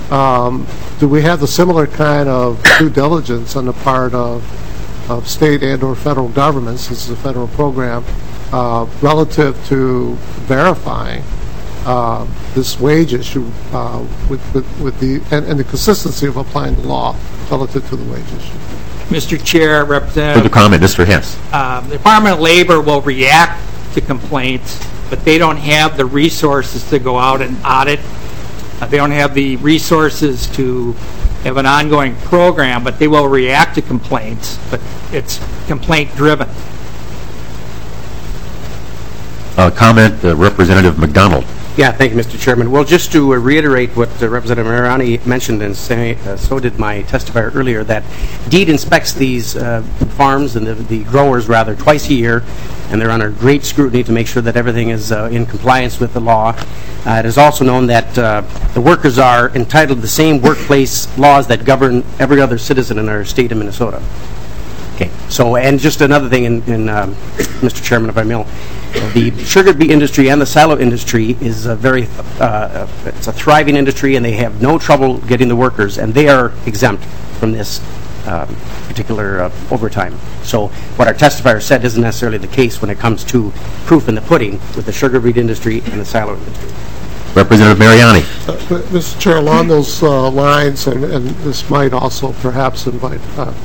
Do we have the similar kind of due diligence on the part of state and or federal governments, this is a federal program, relative to verifying this wage issue with the consistency of applying the law relative to the wage issue? Mr. Chair, Representative. Further comment, Mr. Hess. The Department of Labor will react to complaints, but they don't have the resources to go out and audit. They don't have the resources to have an ongoing program, but they will react to complaints, but it's complaint-driven. Comment, Representative McDonald. Yeah, thank you, Mr. Chairman. Well, just to reiterate what Representative Mariani mentioned, and so did my testifier earlier, that DEED inspects these farms and the growers, rather, twice a year, and they're under great scrutiny to make sure that everything is in compliance with the law. It is also known that the workers are entitled to the same workplace laws that govern every other citizen in our state of Minnesota. Okay. So, and just another thing, Mr. Chairman, if I may, the sugar beet industry and the silo industry is it's a thriving industry, and they have no trouble getting the workers, and they are exempt from this particular overtime. So what our testifier said isn't necessarily the case when it comes to proof in the pudding with the sugar beet industry and the silo industry. Representative Mariani. Mr. Chair, along those lines, and this might also perhaps invite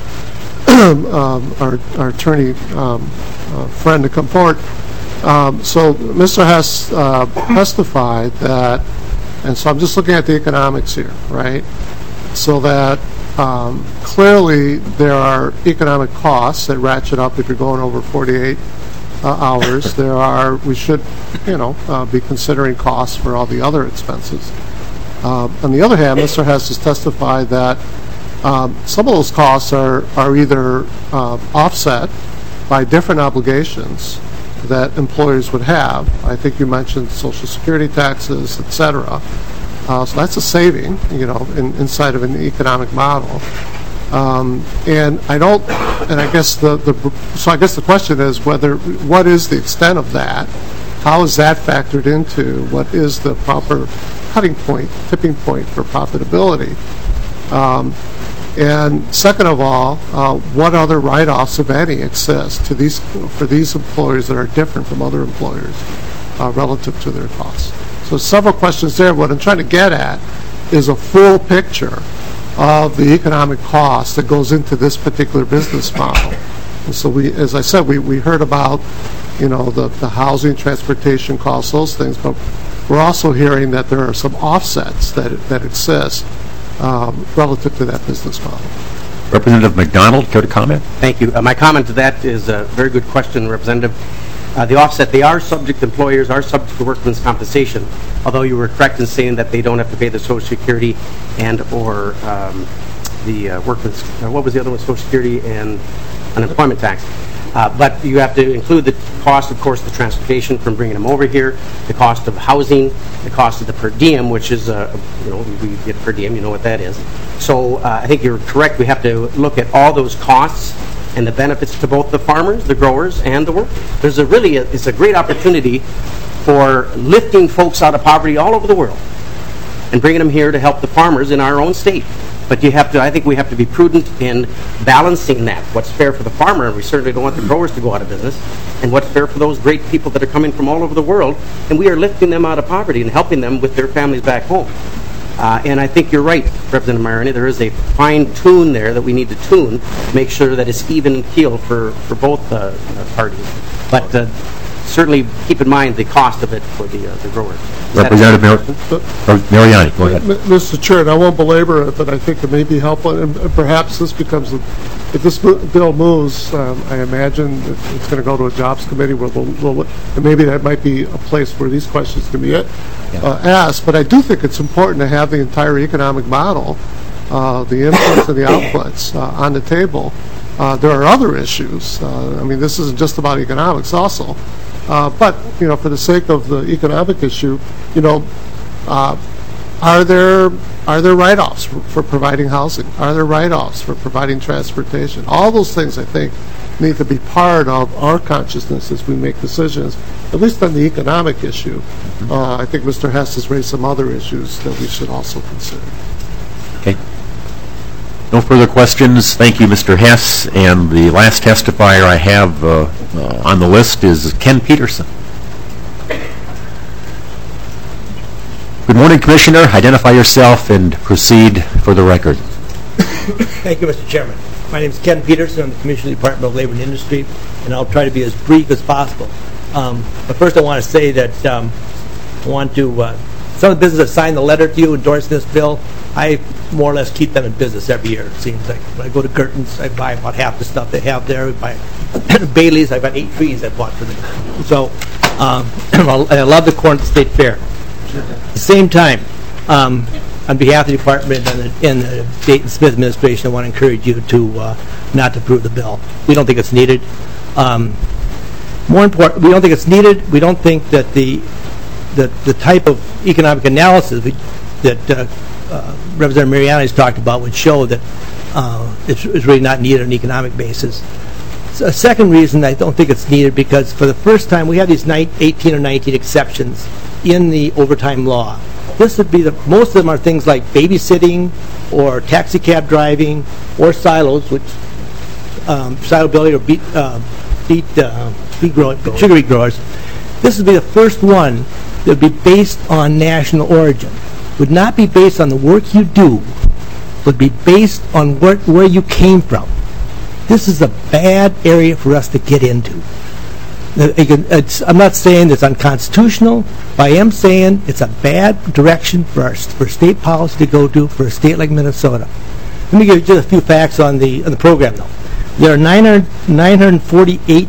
our attorney friend to come forward. So Mr. Hess testified that, and so I'm just looking at the economics here, right? So that clearly there are economic costs that ratchet up if you're going over 48 hours. We should, be considering costs for all the other expenses. On the other hand, Mr. Hess has testified that some of those costs are either offset by different obligations that employers would have. I think you mentioned Social Security taxes, etc. So that's a saving, inside of an economic model. And I guess the question is what is the extent of that? How is that factored into what is the proper tipping point for profitability? And second of all, what other write-offs, if any, exist for these employers that are different from other employers relative to their costs? So several questions there. What I'm trying to get at is a full picture of the economic cost that goes into this particular business model. And so as I said, we heard about, the housing, transportation costs, those things, but we're also hearing that there are some offsets that exist relative to that business model. Representative McDonald, care to comment? Thank you. My comment to that is a very good question, Representative. The offset, employers are subject to workman's compensation, although you were correct in saying that they don't have to pay the Social Security and or the workman's, what was the other one, Social Security and unemployment tax. But you have to include the cost, of course, the transportation from bringing them over here, the cost of housing, the cost of the per diem, which is, we get per diem, you know what that is. So I think you're correct. We have to look at all those costs and the benefits to both the farmers, the growers, and the workers. It's a great opportunity for lifting folks out of poverty all over the world and bringing them here to help the farmers in our own state. But I think we have to be prudent in balancing that. What's fair for the farmer, and we certainly don't want the growers to go out of business, and what's fair for those great people that are coming from all over the world, and we are lifting them out of poverty and helping them with their families back home. And I think you're right, Representative Mariani, there is a fine tune there that we need to tune to make sure that it's even keel for both parties. But certainly keep in mind the cost of it for the growers. Representative Mariani, go ahead. Mr. Chair, and I won't belabor it, but I think it may be helpful, and perhaps this becomes, if this bill moves, I imagine it's going to go to a jobs committee where and maybe that might be a place where these questions can be asked, but I do think it's important to have the entire economic model, the inputs and the outputs on the table. There are other issues. This isn't just about economics also. But, for the sake of the economic issue, are there write-offs for providing housing? Are there write-offs for providing transportation? All those things, I think, need to be part of our consciousness as we make decisions, at least on the economic issue. I think Mr. Hess has raised some other issues that we should also consider. Okay. No further questions. Thank you, Mr. Hess. And the last testifier I have on the list is Ken Peterson. Good morning, Commissioner. Identify yourself and proceed for the record. Thank you, Mr. Chairman. My name is Ken Peterson. I'm the Commissioner of the Department of Labor and Industry, and I'll try to be as brief as possible. But first I want to say that some of the businesses that signed the letter to you endorsing this bill, I more or less keep them in business every year, it seems like. When I go to Gerton's, I buy about half the stuff they have there. I buy Bailey's, I've got 8 trees I bought for them. So I love the corn at the State Fair. At the same time, on behalf of the Department and the Dayton Smith administration, I want to encourage you to not to approve the bill. We don't think it's needed. More important, we don't think it's needed. We don't think that the type of economic analysis that Representative Mariani has talked about would show that it's really not needed on an economic basis. So a second reason I don't think it's needed, because for the first time we have these 18 or 19 exceptions in the overtime law. This would be most of them are things like babysitting or taxi cab driving or silos, which silo building or sugar beet growers. This would be the first one that would be based on national origin. Would not be based on the work you do, would be based on where you came from. This is a bad area for us to get into. I'm not saying it's unconstitutional, but I am saying it's a bad direction for state policy to go to for a state like Minnesota. Let me give you just a few facts on the program, though. There are 948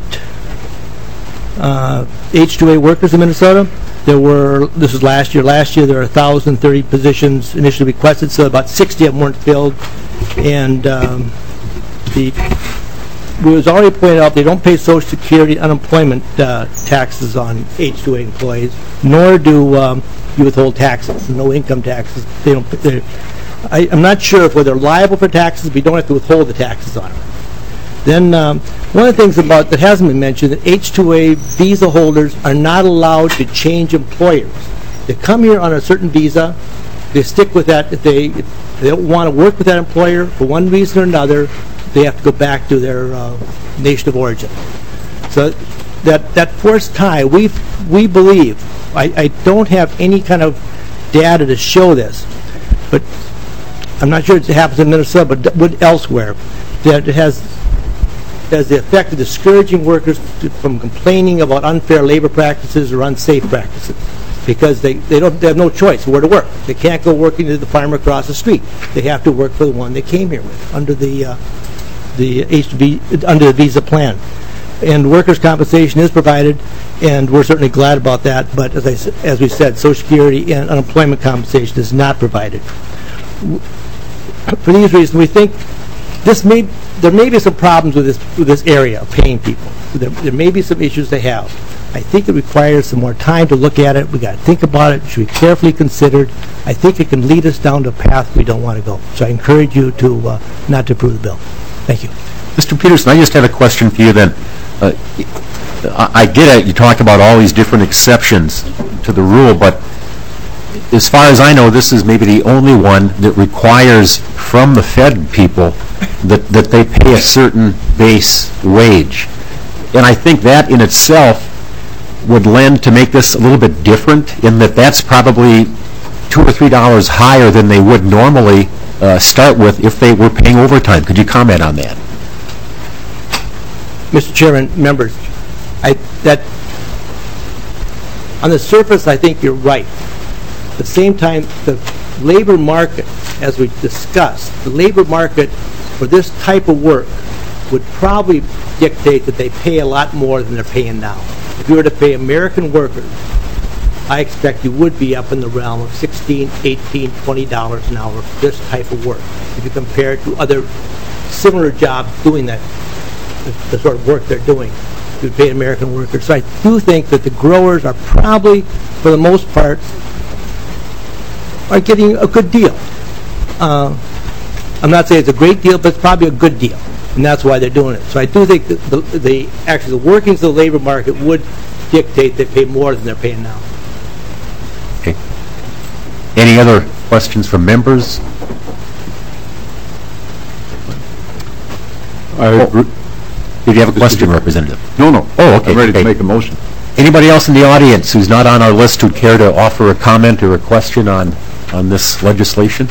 H-2A workers in Minnesota. This was last year. Last year there were 1,030 positions initially requested, so about 60 of them weren't filled. And it was already pointed out they don't pay Social Security unemployment taxes on H-2A employees, nor do you withhold taxes, no income taxes. I'm not sure if they're liable for taxes, but you don't have to withhold the taxes on them. Then one of the things that hasn't been mentioned, that H-2A visa holders are not allowed to change employers. They come here on a certain visa, they stick with that. If they don't want to work with that employer for one reason or another, they have to go back to their nation of origin. So that forced tie, we believe, I don't have any kind of data to show this, but I'm not sure it happens in Minnesota, but elsewhere, that it has the effect of discouraging workers from complaining about unfair labor practices or unsafe practices, because they have no choice where to work. They can't go working to the farmer across the street. They have to work for the one they came here with under the under the visa plan. And workers' compensation is provided, and we're certainly glad about that. But as we said, Social Security and unemployment compensation is not provided. For these reasons, we think there may be some problems with this area of paying people. There may be some issues they have. I think it requires some more time to look at it. We got to think about it. It should be carefully considered. I think it can lead us down to a path we don't want to go. So I encourage you to not to approve the bill. Thank you. Mr. Peterson, I just have a question for you then. I get it. You talk about all these different exceptions to the rule, but as far as I know, this is maybe the only one that requires from the Fed people that they pay a certain base wage. And I think that in itself would lend to make this a little bit different, in that that's probably $2 or $3 higher than they would normally start with if they were paying overtime. Could you comment on that? Mr. Chairman, members, on the surface, I think you're right. At the same time, the labor market, as we discussed, the labor market for this type of work would probably dictate that they pay a lot more than they're paying now. If you were to pay American workers, I expect you would be up in the realm of $16, $18, $20 an hour for this type of work. If you compare it to other similar jobs doing that, the sort of work they're doing, you would pay American workers. So I do think that the growers are probably, for the most part, are getting a good deal. I'm not saying it's a great deal, but it's probably a good deal, and that's why they're doing it. So I do think that the workings of the labor market would dictate they pay more than they're paying now. Okay. Any other questions from members? Did you have a question, Representative? No. Oh, okay. I'm ready to make a motion. Anybody else in the audience who's not on our list who'd care to offer a comment or a question on this legislation?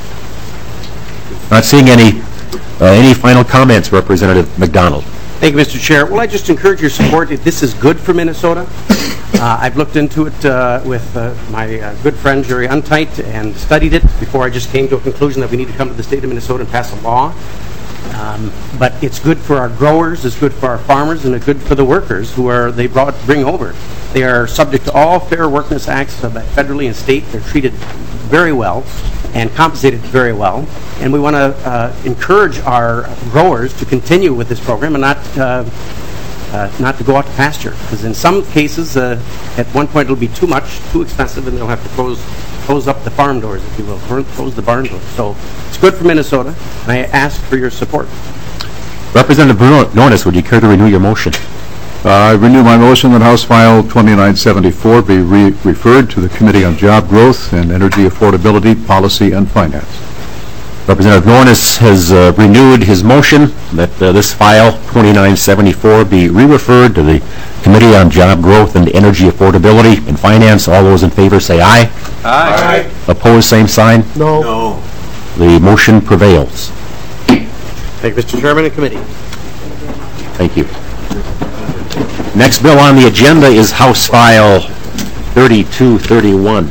Not seeing any final comments, Representative McDonald. Thank you, Mr. Chair. Well, I just encourage your support. This is good for Minnesota. I've looked into it with my good friend Jerry Untite and studied it before I just came to a conclusion that we need to come to the state of Minnesota and pass a law. But it's good for our growers, it's good for our farmers, and it's good for the workers who they bring over. They are subject to all Fair Workers Acts federally and state. They're treated very well and compensated very well. And we want to encourage our growers to continue with this program and not to go out to pasture. Because in some cases, at one point it'll be too much, too expensive, and they'll have to close up the farm doors, if you will, close the barn doors. So it's good for Minnesota, and I ask for your support. Representative Nornis, would you care to renew your motion? I renew my motion that House File 2974 be referred to the Committee on Job Growth and Energy Affordability, Policy, and Finance. Representative Nornis has renewed his motion that this file 2974 be re-referred to the Committee on Job Growth and Energy Affordability and Finance. All those in favor say aye. Aye. Opposed, same sign. No. The motion prevails. Thank you, Mr. Chairman and Committee. Thank you. Next bill on the agenda is House File 3231.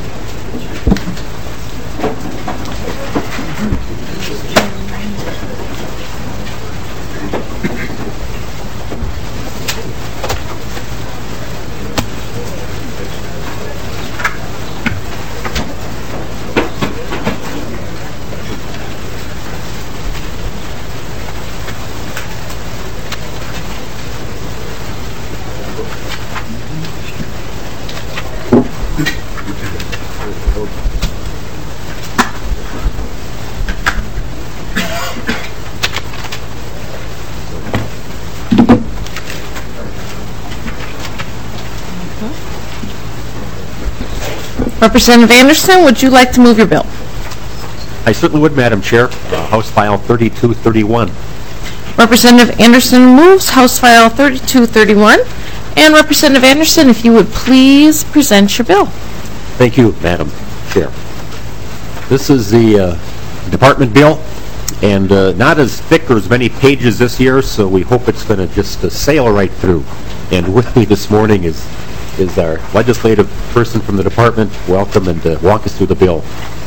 Representative Anderson, would you like to move your bill? I certainly would, Madam Chair. House File 3231. Representative Anderson moves House File 3231. And Representative Anderson, if you would please present your bill. Thank you, Madam Chair. This is the department bill, and not as thick or as many pages this year, so we hope it's going to just sail right through. And with me this morning is our legislative person from the department. Welcome, and walk us through the bill.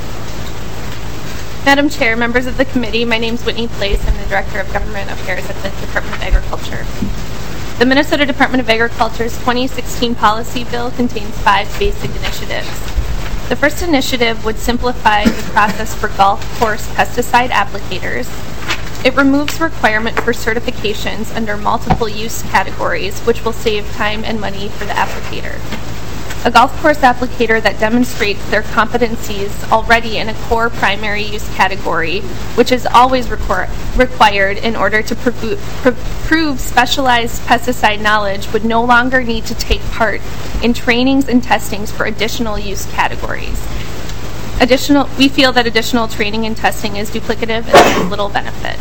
Madam Chair, members of the committee, my name is Whitney Place. I'm the Director of Government Affairs at the Department of Agriculture. The Minnesota Department of Agriculture's 2016 policy bill contains 5 basic initiatives. The first initiative would simplify the process for golf course pesticide applicators. It removes requirement for certifications under multiple use categories, which will save time and money for the applicator. A golf course applicator that demonstrates their competencies already in a core primary use category, which is always required in order to prove specialized pesticide knowledge, would no longer need to take part in trainings and testings for additional use categories. We feel that additional training and testing is duplicative and has little benefit.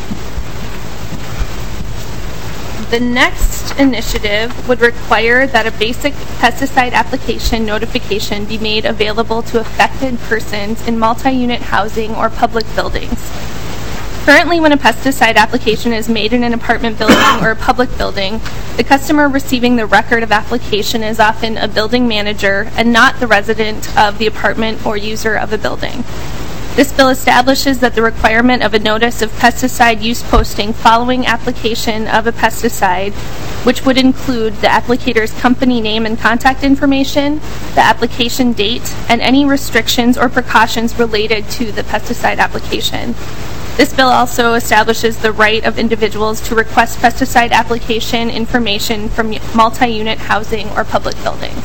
The next initiative would require that a basic pesticide application notification be made available to affected persons in multi-unit housing or public buildings. Currently, when a pesticide application is made in an apartment building or a public building, the customer receiving the record of application is often a building manager and not the resident of the apartment or user of a building. This bill establishes that the requirement of a notice of pesticide use posting following application of a pesticide, which would include the applicator's company name and contact information, the application date, and any restrictions or precautions related to the pesticide application. This bill also establishes the right of individuals to request pesticide application information from multi-unit housing or public buildings.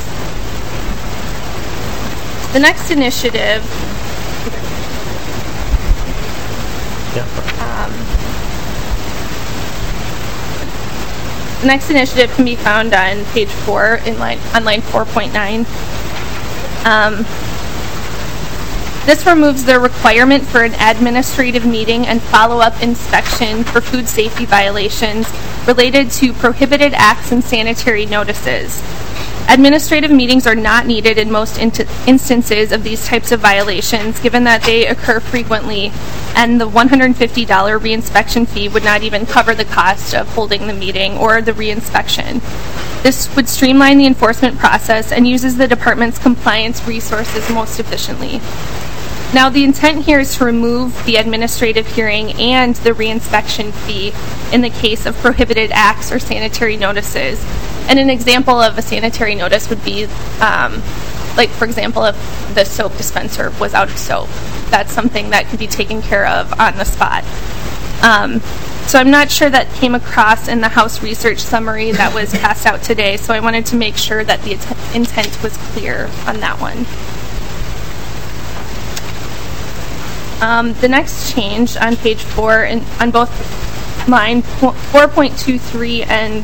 The next initiative The next initiative can be found on page 4 on line 4.9. This removes the requirement for an administrative meeting and follow-up inspection for food safety violations related to prohibited acts and sanitary notices. Administrative meetings are not needed in most instances of these types of violations, given that they occur frequently, and the $150 reinspection fee would not even cover the cost of holding the meeting or the reinspection. This would streamline the enforcement process and uses the department's compliance resources most efficiently. Now, the intent here is to remove the administrative hearing and the reinspection fee in the case of prohibited acts or sanitary notices. And an example of a sanitary notice would be, like, for example, if the soap dispenser was out of soap. That's something that could be taken care of on the spot. So I'm not sure that came across in the House research summary that was passed out today, so I wanted to make sure that the intent was clear on that one. The next change on page 4, on both line 4.23 and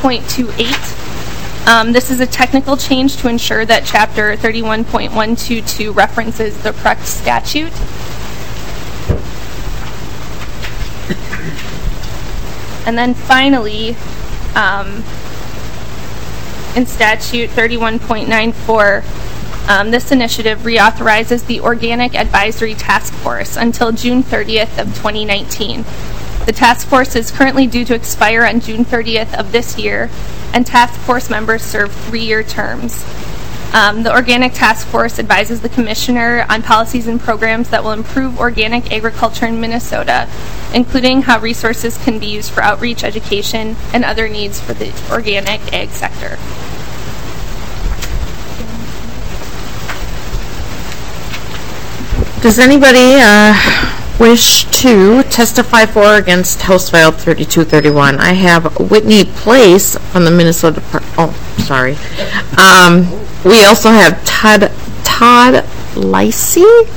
4.28, this is a technical change to ensure that Chapter 31.122 references the correct statute. And then finally, in Statute 31.94, this initiative reauthorizes the Organic Advisory Task Force until June 30th of 2019. The task force is currently due to expire on June 30th of this year, and task force members serve 3-year terms. The Organic Task Force advises the Commissioner on policies and programs that will improve organic agriculture in Minnesota, including how resources can be used for outreach, education, and other needs for the organic ag sector. Does anybody wish to testify for or against House File 3231? I have Whitney Place from the Minnesota we also have Todd Lacey,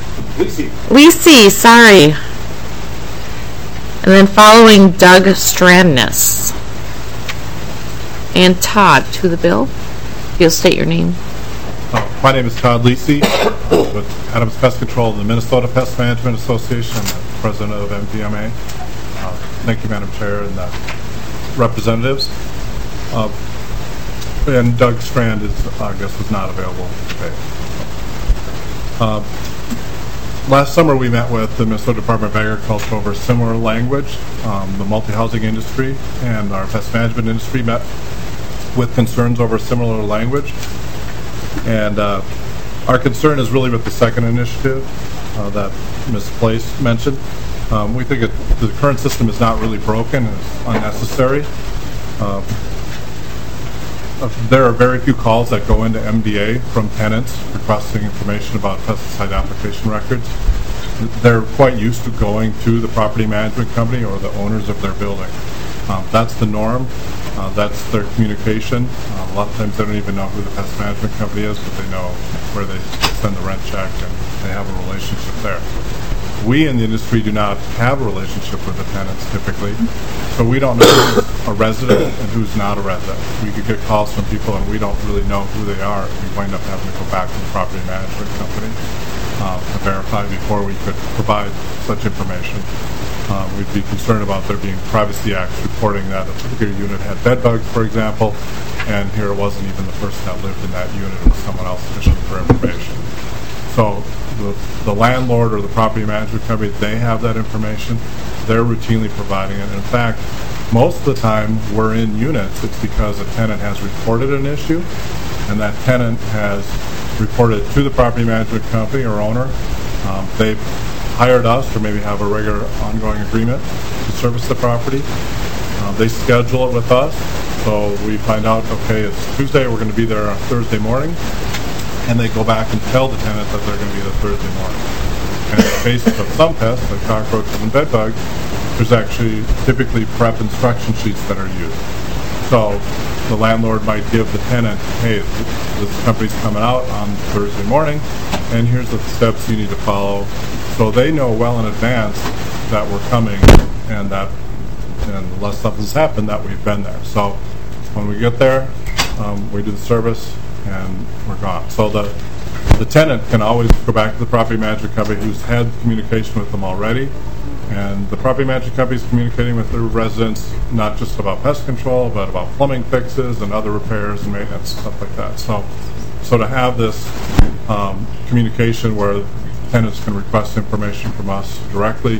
sorry. And then following Doug Strandness. And Todd, to the bill. If you'll state your name. My name is Todd Lisi with Adams Pest Control and the Minnesota Pest Management Association. I'm the president of MPMA. Thank you, Madam Chair, and representatives. And Doug Strand was not available today. Last summer we met with the Minnesota Department of Agriculture over similar language. The multi-housing industry and our pest management industry met with concerns over similar language. And our concern is really with the second initiative that Ms. Place mentioned. We think the current system is not really broken and it's unnecessary. There are very few calls that go into MDA from tenants requesting information about pesticide application records. They're quite used to going to the property management company or the owners of their building. That's the norm. That's their communication. A lot of times they don't even know who the pest management company is, but they know where they send the rent check and they have a relationship there. We in the industry do not have a relationship with the tenants typically, so we don't know who's a resident and who's not a resident. We could get calls from people and we don't really know who they are. We wind up having to go back to the property management company to verify before we could provide such information. We'd be concerned about there being privacy acts reporting that a particular unit had bed bugs, for example, and here it wasn't even the person that lived in that unit, it was someone else fishing for information. So the landlord or the property management company, they have that information. They're routinely providing it. In fact, most of the time we're in units, it's because a tenant has reported an issue, and that tenant has reported to the property management company or owner. They've hired us or maybe have a regular ongoing agreement to service the property. They schedule it with us, so we find out, okay, it's Tuesday, we're going to be there on Thursday morning, and they go back and tell the tenant that they're going to be there Thursday morning. And in the case of some pests, like cockroaches and bed bugs, there's actually typically prep instruction sheets that are used. So the landlord might give the tenant, hey, this company's coming out on Thursday morning, and here's the steps you need to follow. So they know well in advance that we're coming, and unless something's happened, that we've been there. So when we get there, we do the service, and we're gone. So the tenant can always go back to the property management company who's had communication with them already, and the property management company is communicating with their residents not just about pest control, but about plumbing fixes and other repairs and maintenance, stuff like that. So to have this communication where tenants can request information from us directly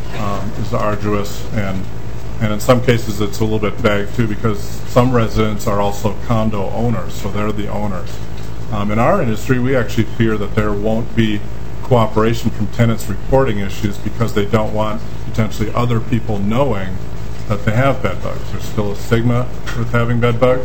is arduous, and in some cases it's a little bit vague too, because some residents are also condo owners, so they're the owners. In our industry, we actually fear that there won't be cooperation from tenants reporting issues because they don't want potentially other people knowing that they have bed bugs. There's still a stigma with having bed bugs,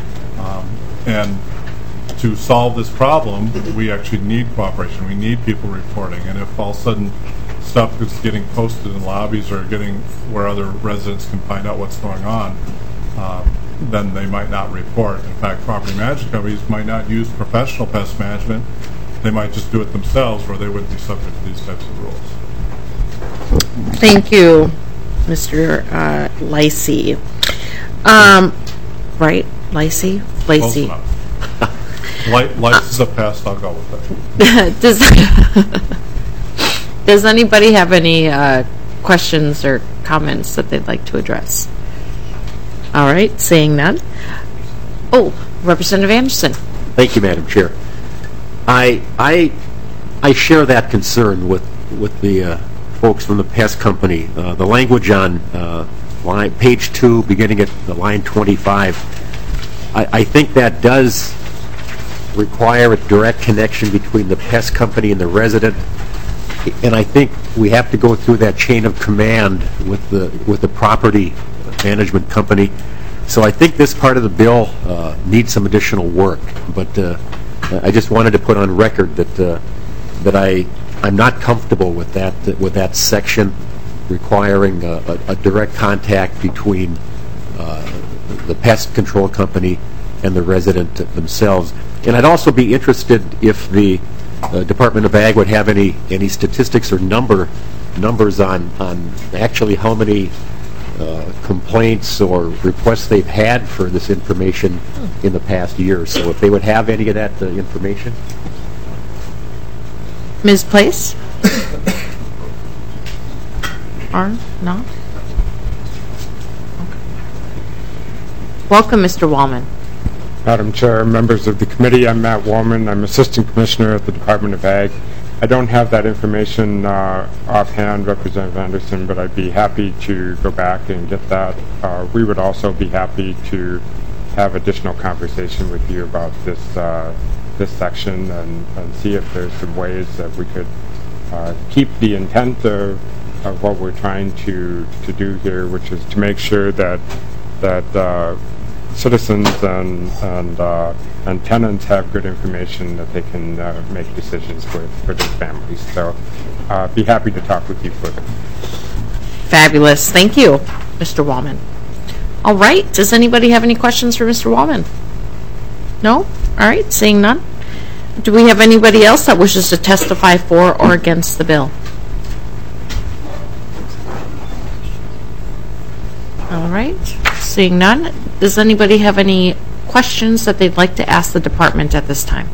and to solve this problem, we actually need cooperation. We need people reporting, and if all of a sudden stuff is getting posted in lobbies or getting where other residents can find out what's going on, then they might not report. In fact, property management companies might not use professional pest management. They might just do it themselves, where they wouldn't be subject to these types of rules. Thank you, Mr. Lacey. Right? Lacey? Lacey. Lice is a pest, I'll go with it. Does anybody have any questions or comments that they'd like to address? All right, seeing none. Oh, Representative Anderson. Thank you, Madam Chair. I share that concern with the folks from the pest company. The language on page 2, beginning at the line 25, I think that does require a direct connection between the pest company and the resident, and I think we have to go through that chain of command with the property management company. So I think this part of the bill needs some additional work, but I just wanted to put on record that I'm not comfortable with that section requiring a direct contact between the pest control company and the resident themselves. And I'd also be interested if the Department of Ag would have any statistics or numbers on actually how many complaints or requests they've had for this information in the past year. So if they would have any of that information. Ms. Place? Or no? Okay. Welcome, Mr. Wallman. Madam Chair, members of the committee, I'm Matt Wallman. I'm Assistant Commissioner at the Department of Ag. I don't have that information offhand, Representative Anderson, but I'd be happy to go back and get that. We would also be happy to have additional conversation with you about this this section and see if there's some ways that we could keep the intent of what we're trying to do here, which is to make sure that citizens and tenants have good information that they can make decisions for their families. So be happy to talk with you further. Fabulous. Thank you, Mr. Wallman. All right. Does anybody have any questions for Mr. Wallman? No? All right. Seeing none. Do we have anybody else that wishes to testify for or against the bill? All right. Seeing none. Does anybody have any questions that they'd like to ask the department at this time?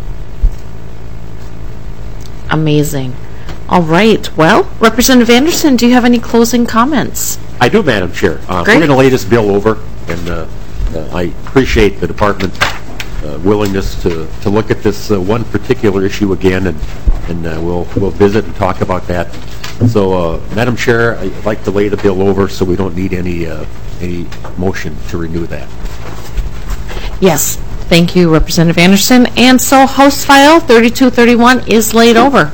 Amazing. All right. Well, Representative Anderson, do you have any closing comments? I do, Madam Chair. We're going to lay this bill over, and I appreciate the department's willingness to look at this one particular issue again, and we'll visit and talk about that. So, Madam Chair, I'd like to lay the bill over so we don't need any motion to renew that. Yes. Thank you, Representative Anderson. And so House File 3231 is laid over.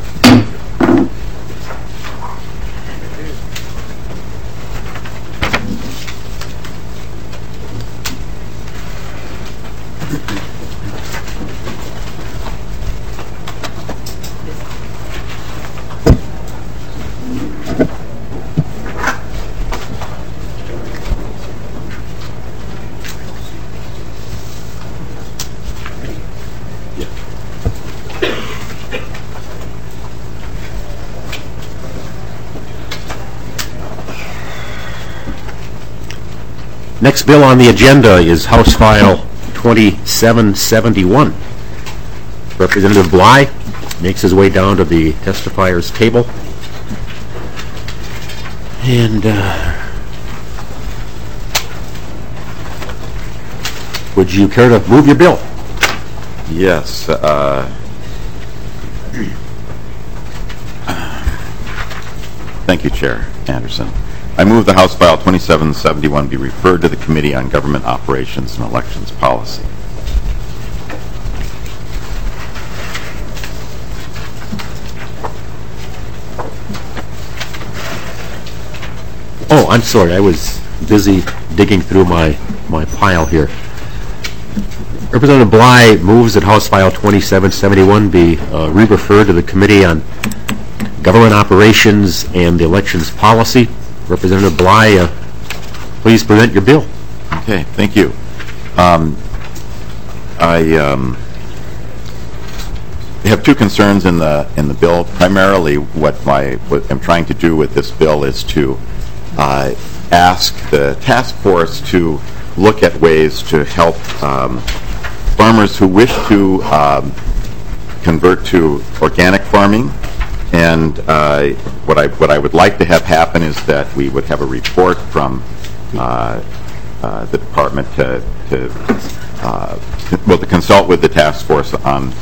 Next bill on the agenda is House File 2771. Representative Bly makes his way down to the testifier's table. And would you care to move your bill? Yes. Thank you, Chair Anderson. I move the House File 2771 be referred to the Committee on Government Operations and Elections Policy. Oh, I'm sorry. I was busy digging through my pile here. Representative Bly moves that House File 2771 be re-referred to the Committee on Government Operations and the Elections Policy. Representative Bly, please present your bill. Okay, thank you. I have two concerns in the bill. Primarily, what I'm trying to do with this bill is to ask the task force to look at ways to help farmers who wish to convert to organic farming. And what I would like to have happen is that we would have a report from the department to consult with the task force on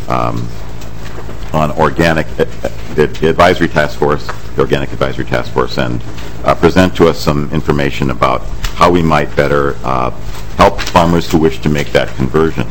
organic, the advisory task force, the organic advisory task force, and present to us some information about how we might better help farmers who wish to make that conversion.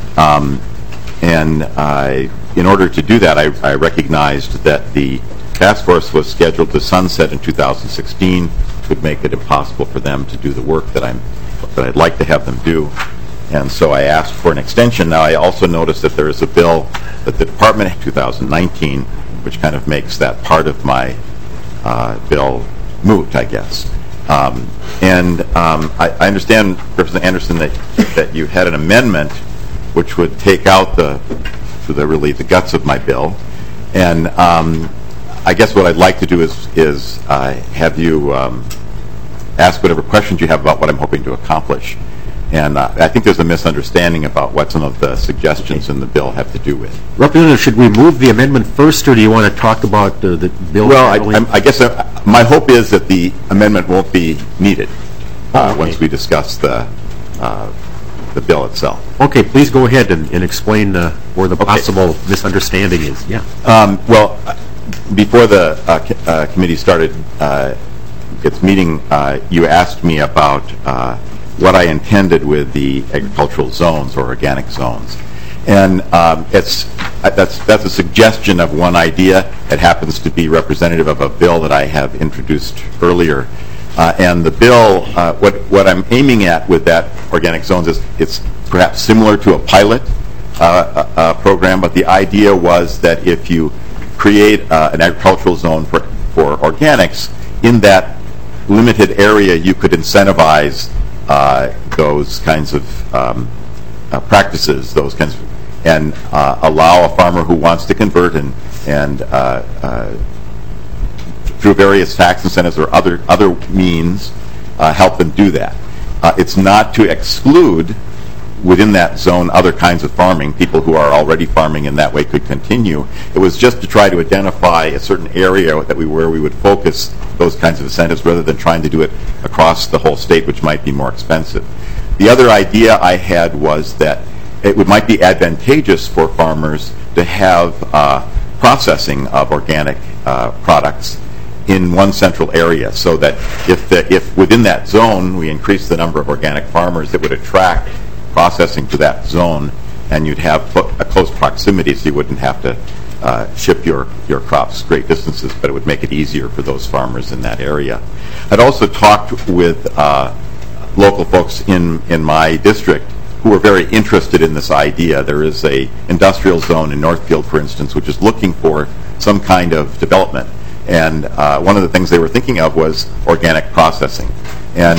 In order to do that, I recognized that the task force was scheduled to sunset in 2016, would make it impossible for them to do the work that I'd like to have them do. And so I asked for an extension. Now, I also noticed that there is a bill that the Department in 2019, which kind of makes that part of my bill moot, I guess. I understand, Representative Anderson, that you had an amendment which would take out the guts of my bill. And I guess what I'd like to do is have you ask whatever questions you have about what I'm hoping to accomplish. And I think there's a misunderstanding about what some of the suggestions in the bill have to do with. Representative, should we move the amendment first, or do you want to talk about the bill? Well, I guess my hope is that the amendment won't be needed once we discuss the bill itself. Okay, please go ahead and explain where the possible misunderstanding is. Yeah. Well, before the committee started its meeting, you asked me about what I intended with the agricultural zones or organic zones. And that's a suggestion of one idea. It happens to be representative of a bill that I have introduced earlier. And the bill, what I'm aiming at with that organic zones is it's perhaps similar to a pilot program, but the idea was that if you create an agricultural zone for organics, in that limited area you could incentivize those kinds of practices, and allow a farmer who wants to convert and through various tax incentives or other means help them do that. It's not to exclude within that zone other kinds of farming. People who are already farming in that way could continue. It was just to try to identify a certain area where we would focus those kinds of incentives rather than trying to do it across the whole state, which might be more expensive. The other idea I had was that it might be advantageous for farmers to have processing of organic products in one central area, so that if within that zone we increase the number of organic farmers, it would attract processing to that zone, and you'd have a close proximity, so you wouldn't have to ship your crops great distances, but it would make it easier for those farmers in that area. I'd also talked with local folks in my district who were very interested in this idea. There is a industrial zone in Northfield, for instance, which is looking for some kind of development. And one of the things they were thinking of was organic processing. And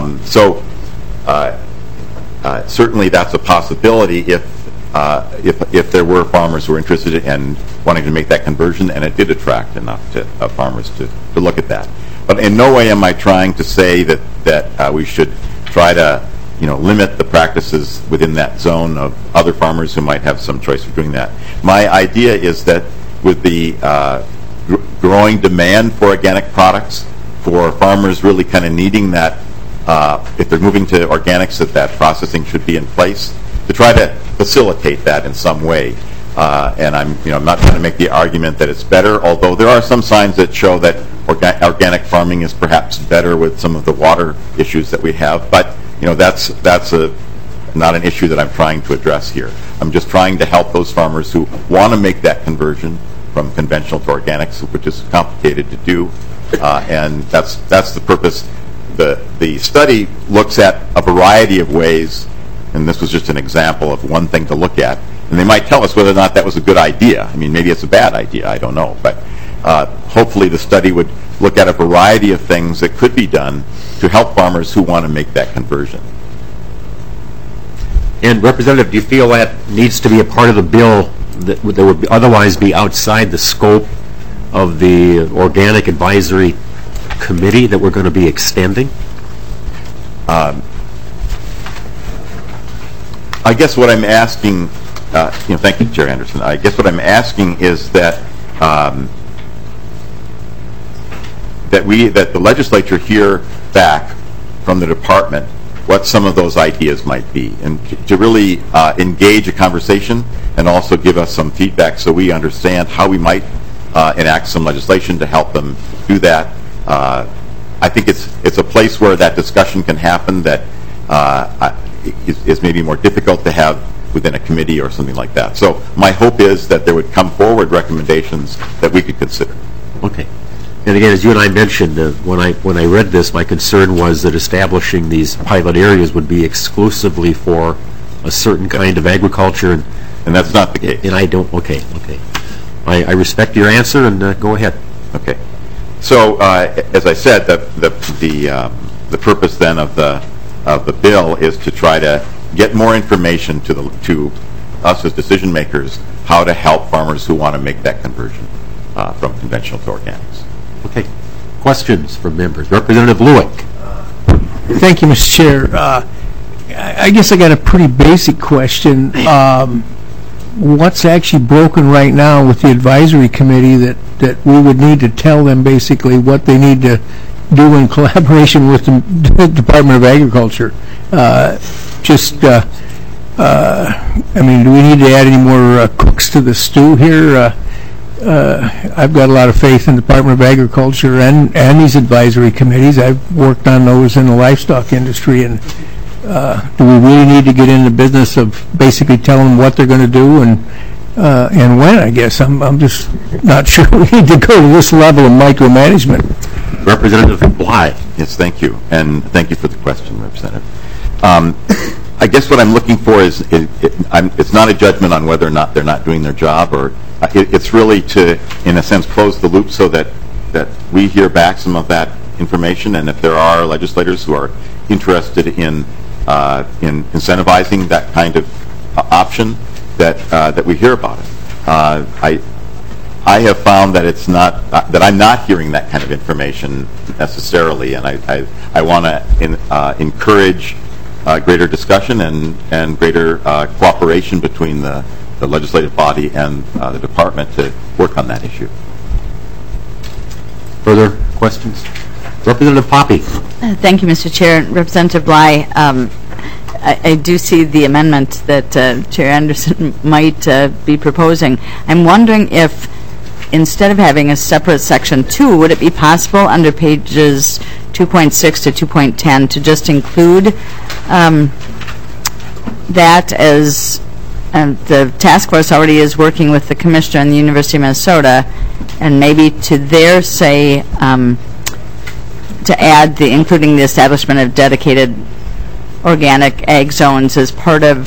certainly that's a possibility if there were farmers who were interested in wanting to make that conversion, and it did attract enough farmers to look at that. But in no way am I trying to say that we should try to limit the practices within that zone of other farmers who might have some choice of doing that. My idea is that with the growing demand for organic products, for farmers really kind of needing that, if they're moving to organics, that processing should be in place, to try to facilitate that in some way. And I'm not trying to make the argument that it's better, although there are some signs that show that organic farming is perhaps better with some of the water issues that we have. But that's not an issue that I'm trying to address here. I'm just trying to help those farmers who want to make that conversion from conventional to organics, which is complicated to do, and that's the purpose. The study looks at a variety of ways, and this was just an example of one thing to look at, and they might tell us whether or not that was a good idea. I mean, maybe it's a bad idea, I don't know, but hopefully the study would look at a variety of things that could be done to help farmers who want to make that conversion. And Representative, do you feel that needs to be a part of the bill that would otherwise be outside the scope of the Organic Advisory Committee that we're going to be extending? I guess what I'm asking, thank you, Chair Anderson. I guess what I'm asking is that that the legislature hear back from the department what some of those ideas might be, and to really engage a conversation and also give us some feedback so we understand how we might enact some legislation to help them do that. I think it's a place where that discussion can happen that is maybe more difficult to have within a committee or something like that. So my hope is that there would come forward recommendations that we could consider. Okay. And again, as you and I mentioned, when I read this, my concern was that establishing these pilot areas would be exclusively for a certain kind of agriculture, and that's not the case. And I don't. Okay. I respect your answer, and go ahead. Okay. So as I said, the purpose then of the bill is to try to get more information to us as decision makers how to help farmers who want to make that conversion from conventional to organics. Okay. Questions from members? Representative Lewick. Thank you, Mr. Chair. I guess I got a pretty basic question. What's actually broken right now with the advisory committee that we would need to tell them basically what they need to do in collaboration with the Department of Agriculture? I mean, do we need to add any more cooks to the stew here? I've got a lot of faith in the Department of Agriculture and these advisory committees. I've worked on those in the livestock industry, and do we really need to get in the business of basically telling them what they're going to do and when? I guess I'm just not sure we need to go to this level of micromanagement. Representative Bly. Yes, thank you, and thank you for the question, Representative. I guess what I'm looking for is it's not a judgment on whether or not they're not doing their job, or it's really to, in a sense, close the loop so that we hear back some of that information, and if there are legislators who are interested in incentivizing that kind of option, that we hear about it. I have found that it's not that I'm not hearing that kind of information necessarily, and I want to encourage greater discussion and greater cooperation between the legislative body and the department to work on that issue. Further questions? Representative Poppe. Thank you, Mr. Chair. Representative Bly, I do see the amendment that Chair Anderson might be proposing. I'm wondering if, instead of having a separate Section 2, would it be possible under pages 2.6 to 2.10 to just include that as the task force already is working with the commissioner and the University of Minnesota, and maybe to there say to add including the establishment of dedicated organic ag zones as part of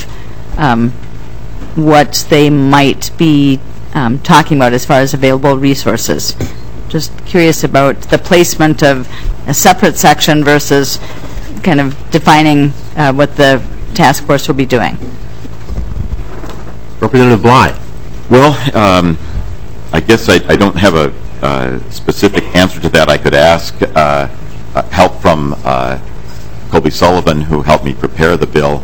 what they might be talking about as far as available resources. Just curious about the placement of a separate section versus kind of defining what the task force will be doing. Representative Bly. Well, I guess I don't have a specific answer to that. I could ask help from Colby Sullivan, who helped me prepare the bill,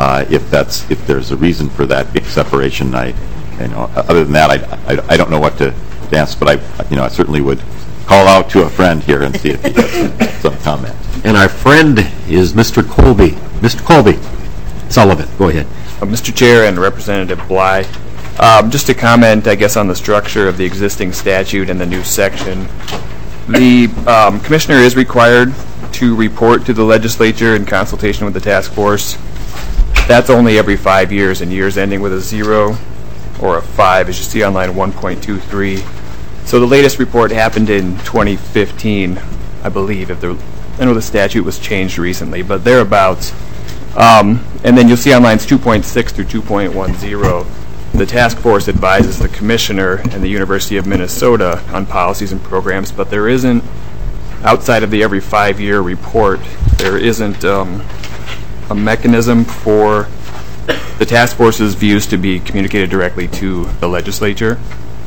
if there's a reason for that separation. Other than that, I don't know what to ask, but I certainly would call out to a friend here and see if he has some comment. And our friend is Mr. Colby. Mr. Colby Sullivan, go ahead. Mr. Chair and Representative Bly, just to comment, I guess, on the structure of the existing statute and the new section. The commissioner is required to report to the legislature in consultation with the task force. That's only every 5 years, and years ending with a 0 or a 5, as you see on line 1.23. So the latest report happened in 2015, I believe. I know the statute was changed recently, but thereabouts. And then you'll see on lines 2.6 through 2.10, the task force advises the commissioner and the University of Minnesota on policies and programs, but there isn't, outside of the every 5-year report, there isn't a mechanism for the task force's views to be communicated directly to the legislature.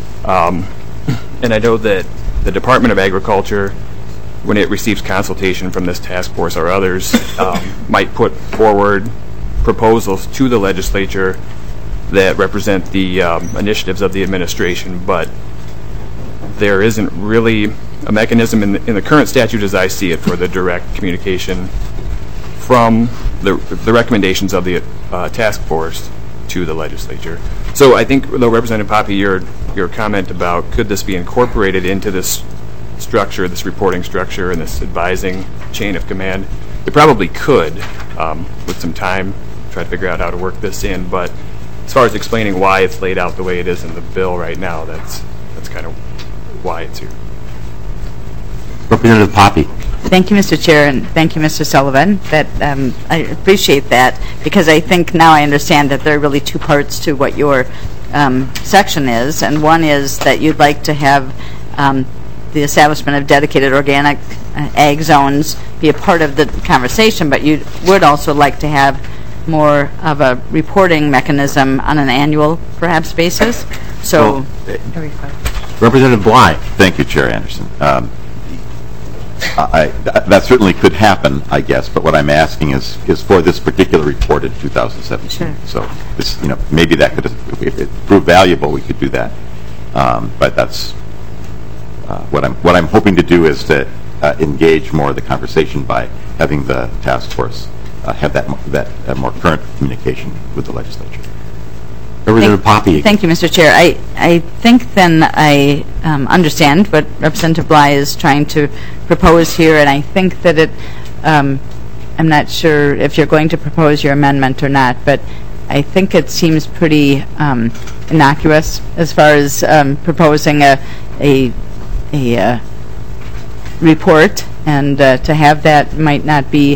And I know that the Department of Agriculture, when it receives consultation from this task force or others, might put forward proposals to the legislature that represent the initiatives of the administration, but there isn't really a mechanism in the current statute as I see it for the direct communication from the recommendations of the task force to the legislature. So I think, though, Representative Poppe, your comment about could this be incorporated into this structure, this reporting structure, and this advising chain of command, it probably could, with some time, try to figure out how to work this in. But as far as explaining why it's laid out the way it is in the bill right now, that's kind of why it's here. Representative Poppe. Thank you, Mr. Chair, and thank you, Mr. Sullivan. I appreciate that, because I think now I understand that there are really two parts to what your section is, and one is that you'd like to have the establishment of dedicated organic ag zones be a part of the conversation, but you would also like to have more of a reporting mechanism on an annual, perhaps, basis. So, Representative Bly. Thank you, Chair Anderson. that certainly could happen, I guess, but what I'm asking is for this particular report in 2017. Sure. So, this, maybe that could, if it proved valuable, we could do that. But that's what I'm hoping to do is to engage more of the conversation by having the task force have that more current communication with the legislature. Representative Poppy. Thank you, Mr. Chair. I think then I understand what Representative Bly is trying to propose here, and I think that I'm not sure if you're going to propose your amendment or not, but I think it seems pretty innocuous as far as proposing a report, and to have that might not be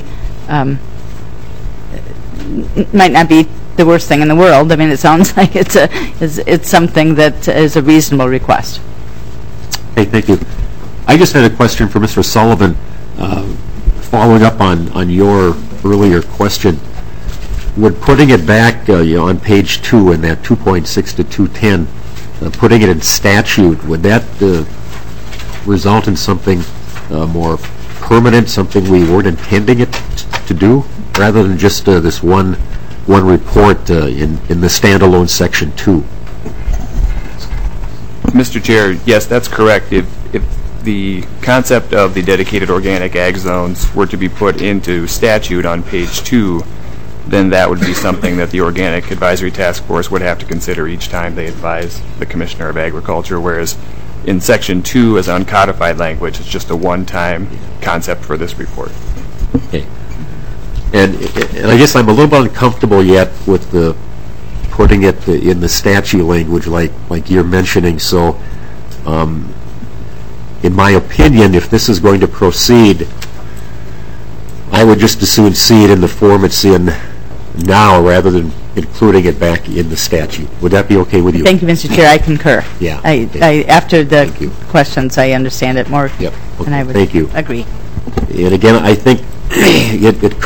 the worst thing in the world. I mean, it sounds like it's something that is a reasonable request. Hey, thank you. I just had a question for Mr. Sullivan, following up on your earlier question. Would putting it back, on page 2 in that 2.6 to 210, putting it in statute, would that result in something more permanent, something we weren't intending it to do, rather than just this one report in the standalone section 2? Mr. Chair, yes, that's correct. If the concept of the dedicated organic ag zones were to be put into statute on page 2, then that would be something that the Organic Advisory Task Force would have to consider each time they advise the Commissioner of Agriculture, whereas in section 2 as uncodified language, it's just a one-time concept for this report. Okay. And I guess I'm a little bit uncomfortable yet with the putting it in the statute language like you're mentioning. So, in my opinion, if this is going to proceed, I would just as soon see it in the form it's in now rather than including it back in the statute. Would that be okay with you? Thank you, Mr. Chair. I concur. Yeah. After the questions, I understand it more. Yep. Okay. And I would Thank you. agree. And again, I think it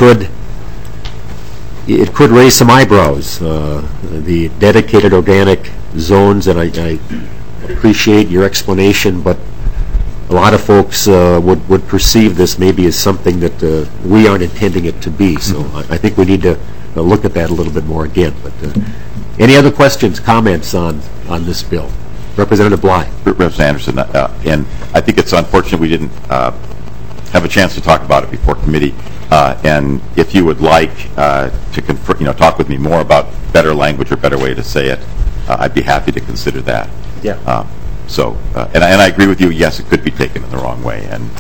could raise some eyebrows, the dedicated organic zones, and I appreciate your explanation, but a lot of folks would perceive this maybe as something that we aren't intending it to be. So I think we need to look at that a little bit more again. But any other questions, comments on this bill? Representative Bly. Representative Anderson, and I think it's unfortunate we didn't have a chance to talk about it before committee. And if you would like to talk with me more about better language or better way to say it, I'd be happy to consider that. Yeah. And I agree with you. Yes, it could be taken in the wrong way, and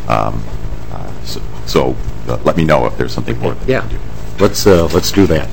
so let me know if there's something more. Yeah. Let's do that.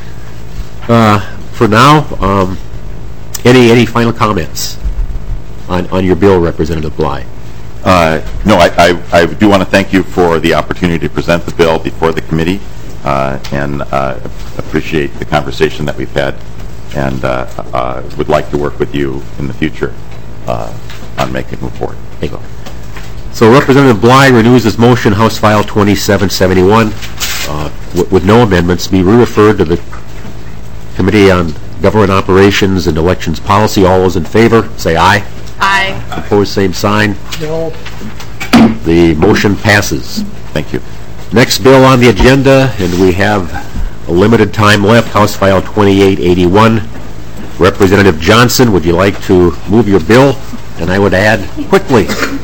For now, any final comments on your bill, Representative Bly? No, I do want to thank you for the opportunity to present the bill before the committee, and appreciate the conversation that we've had, and would like to work with you in the future on making a report. So Representative Bly renews his motion, House File 2771, with no amendments, be re-referred to the Committee on Government Operations and Elections Policy. All those in favor, say aye. Aye. Opposed, same sign. No. The motion passes. Thank you. Next bill on the agenda, and we have a limited time left, House File 2881. Representative Johnson, would you like to move your bill? And I would add, quickly.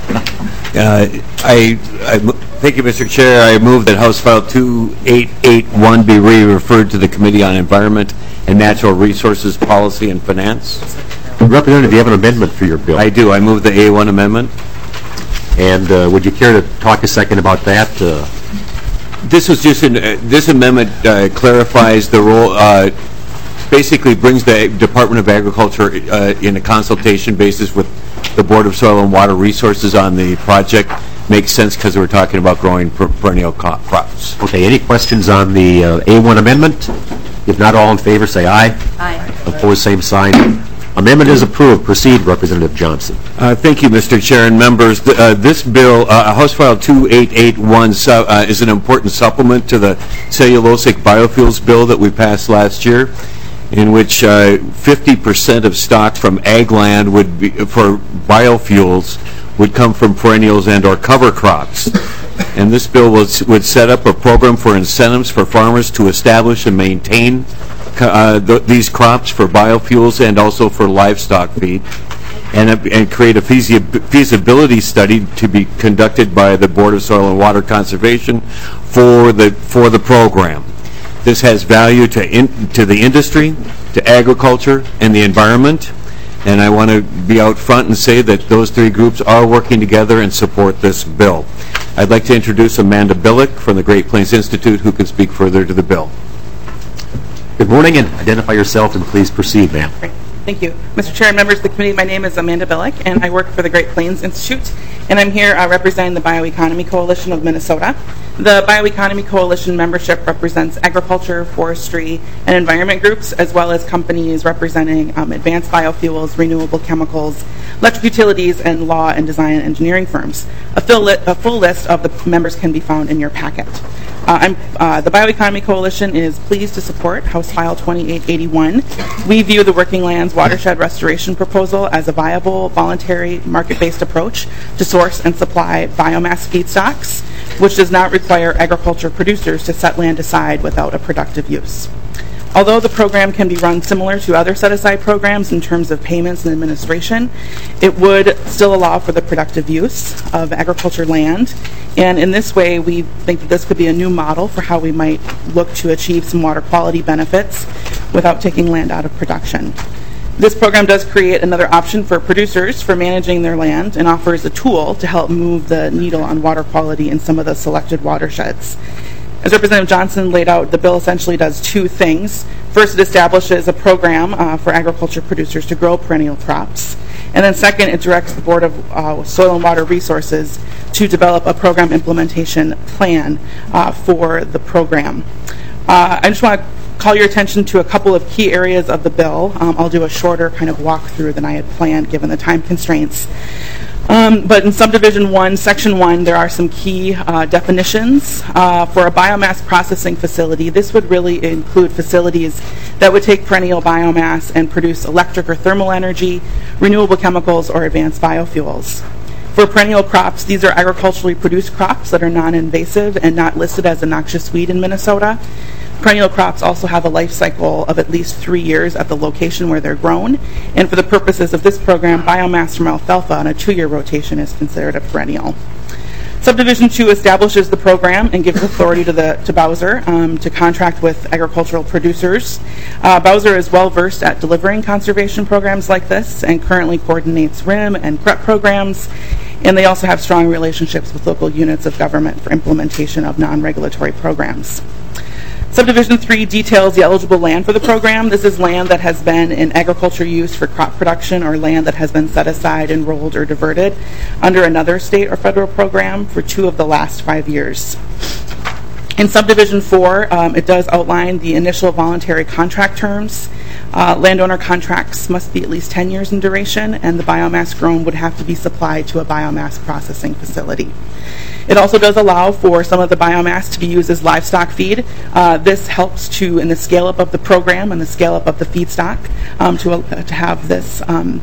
Thank you, Mr. Chair. I move that House File 2881 be re-referred to the Committee on Environment and Natural Resources Policy and Finance. Representative, do you have an amendment for your bill? I do. I move the A1 amendment. And would you care to talk a second about that? This was just this amendment clarifies the role, basically brings the Department of Agriculture in a consultation basis with the Board of Soil and Water Resources on the project. Makes sense because we're talking about growing perennial crops. Okay, any questions on the A1 amendment? If not, all in favor, say aye. Aye. Opposed, same sign. Amendment is approved. Proceed, Representative Johnson. Thank you, Mr. Chair and members. This bill, House File 2881, is an important supplement to the cellulosic biofuels bill that we passed last year, in which 50% of stock from ag land would be for biofuels would come from perennials and/or cover crops. And this bill would set up a program for incentives for farmers to establish and maintain these crops for biofuels and also for livestock feed, and create a feasibility study to be conducted by the Board of Soil and Water Conservation for the program. This has value to the industry, to agriculture, and the environment. And I want to be out front and say that those three groups are working together and support this bill. I'd like to introduce Amanda Billick from the Great Plains Institute, who can speak further to the bill. Good morning, and identify yourself, and please proceed, ma'am. Thank you. Mr. Chair and members of the committee, my name is Amanda Billick, and I work for the Great Plains Institute, and I'm here representing the Bioeconomy Coalition of Minnesota. The Bioeconomy Coalition membership represents agriculture, forestry, and environment groups, as well as companies representing advanced biofuels, renewable chemicals, electric utilities, and law and design and engineering firms. A full list of the members can be found in your packet. The Bioeconomy Coalition is pleased to support House File 2881. We view the Working Lands Watershed Restoration Proposal as a viable, voluntary, market-based approach to source and supply biomass feedstocks, which does not require agriculture producers to set land aside without a productive use. Although the program can be run similar to other set-aside programs in terms of payments and administration, it would still allow for the productive use of agriculture land. And in this way, we think that this could be a new model for how we might look to achieve some water quality benefits without taking land out of production. This program does create another option for producers for managing their land and offers a tool to help move the needle on water quality in some of the selected watersheds. As Representative Johnson laid out, the bill essentially does two things. First, it establishes a program for agriculture producers to grow perennial crops. And then second, it directs the Board of Soil and Water Resources to develop a program implementation plan for the program. I just want to call your attention to a couple of key areas of the bill. I'll do a shorter kind of walkthrough than I had planned given the time constraints. But in Subdivision 1, Section 1, there are some key definitions. For a biomass processing facility, this would really include facilities that would take perennial biomass and produce electric or thermal energy, renewable chemicals, or advanced biofuels. For perennial crops, these are agriculturally produced crops that are non-invasive and not listed as a noxious weed in Minnesota. Perennial crops also have a life cycle of at least 3 years at the location where they're grown. And for the purposes of this program, biomass from alfalfa on a 2-year rotation is considered a perennial. Subdivision 2 establishes the program and gives authority to Bowser to contract with agricultural producers. Bowser is well versed at delivering conservation programs like this and currently coordinates RIM and CREP programs. And they also have strong relationships with local units of government for implementation of non-regulatory programs. Subdivision 3 details the eligible land for the program. This is land that has been in agriculture use for crop production or land that has been set aside, enrolled, or diverted under another state or federal program for 2 of the last 5 years. In Subdivision 4, it does outline the initial voluntary contract terms. Landowner contracts must be at least 10 years in duration, and the biomass grown would have to be supplied to a biomass processing facility. It also does allow for some of the biomass to be used as livestock feed. This helps to, in the scale-up of the program and the scale-up of the feedstock, to have this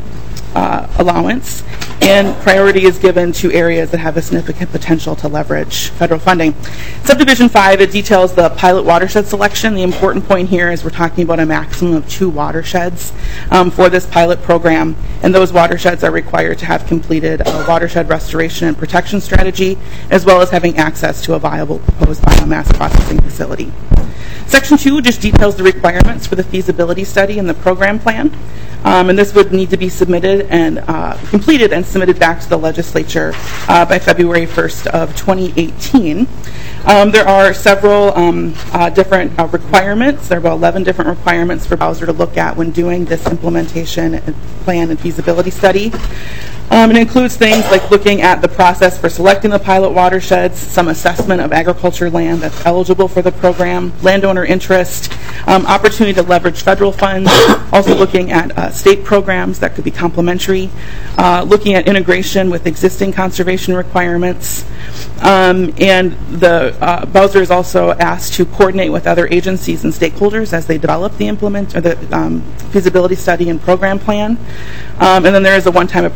allowance. And priority is given to areas that have a significant potential to leverage federal funding. Subdivision 5, it details the pilot watershed selection. The important point here is we're talking about a maximum of 2 watersheds for this pilot program, and those watersheds are required to have completed a watershed restoration and protection strategy, as well as having access to a viable proposed biomass processing facility. Section 2 just details the requirements for the feasibility study and the program plan. And this would need to be submitted and completed and submitted back to the legislature by February 1st of 2018. There are several different requirements. There are about 11 different requirements for Bowser to look at when doing this implementation plan and feasibility study. It includes things like looking at the process for selecting the pilot watersheds, some assessment of agriculture land that's eligible for the program, landowner interest, opportunity to leverage federal funds, also looking at state programs that could be complementary, looking at integration with existing conservation requirements, and the Bowser is also asked to coordinate with other agencies and stakeholders as they develop the feasibility study and program plan. And then there is a one-time appropriation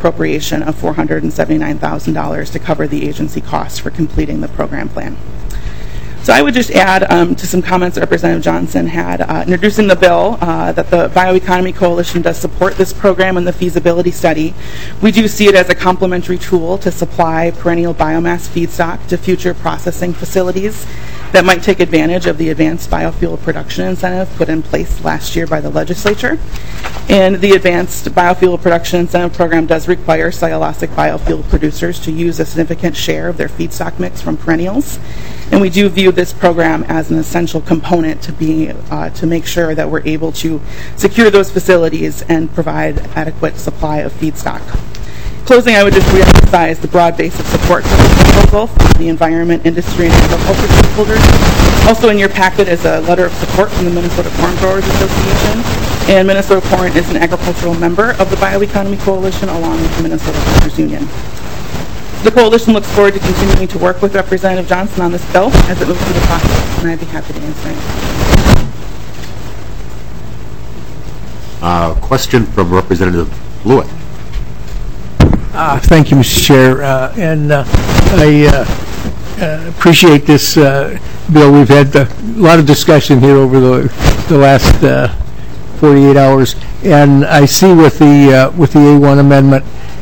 appropriation of $479,000 to cover the agency costs for completing the program plan. So I would just add to some comments that Representative Johnson had introducing the bill that the Bioeconomy Coalition does support this program and the feasibility study. We do see it as a complementary tool to supply perennial biomass feedstock to future processing facilities that might take advantage of the advanced biofuel production incentive put in place last year by the legislature. And the advanced biofuel production incentive program does require cellulosic biofuel producers to use a significant share of their feedstock mix from perennials. And we do view this program as an essential component to make sure that we're able to secure those facilities and provide adequate supply of feedstock. Closing, I would just reemphasize the broad base of support for this proposal from the environment, industry, and agriculture stakeholders. Also in your packet is a letter of support from the Minnesota Corn Growers Association, and Minnesota Corn is an agricultural member of the Bioeconomy Coalition along with the Minnesota Farmers Union. The Coalition looks forward to continuing to work with Representative Johnson on this bill as it moves through the process, and I'd be happy to answer any. Question from Representative Blewett. Thank you, Mr. Chair, and I appreciate this bill. We've had a lot of discussion here over the last 48 hours, and I see with the A1 amendment,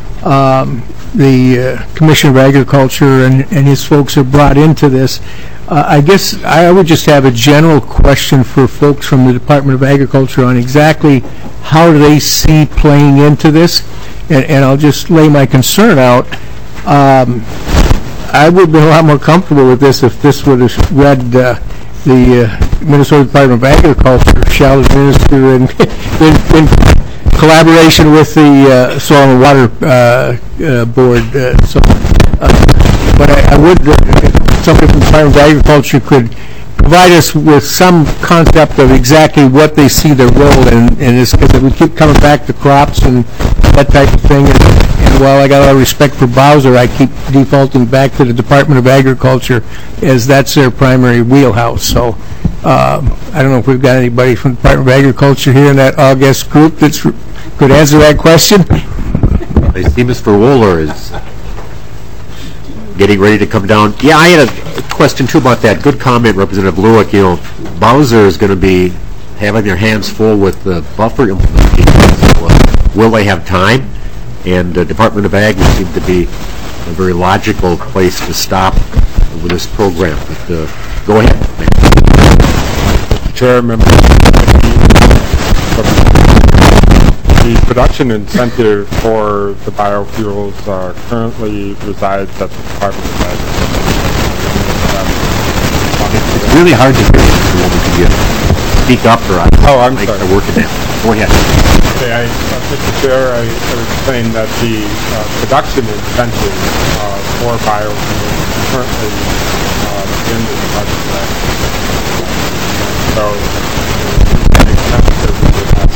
the Commissioner of Agriculture and his folks are brought into this. I guess I would just have a general question for folks from the Department of Agriculture on exactly how do they see playing into this, and I'll just lay my concern out. I would be a lot more comfortable with this if this would have read the Minnesota Department of Agriculture shall administer in collaboration with the Soil and Water Board. But I would, if somebody from the Department of Agriculture could provide us with some concept of exactly what they see their role in this, because we keep coming back to crops and that type of thing. And while I got a lot of respect for Bowser, I keep defaulting back to the Department of Agriculture as that's their primary wheelhouse. So I don't know if we've got anybody from the Department of Agriculture here in that August group that could answer that question. I see Mr. Wohler is getting ready to come down. Yeah, I had a question too about that. Good comment, Representative Lewick. You know, Bowser is going to be having their hands full with the buffer implementation. So, will they have time? And the Department of Ag would seem to be a very logical place to stop with this program. But go ahead. Mr. Chair, members, the production incentive for the biofuels currently resides at the Department of Agriculture. It's really hard to hear you speak up or I'm sorry. They're working now. Go ahead. Okay, Mr. Chair, I was saying that the production incentive for biofuels currently in the Department of Agriculture. So, it makes sense that we would have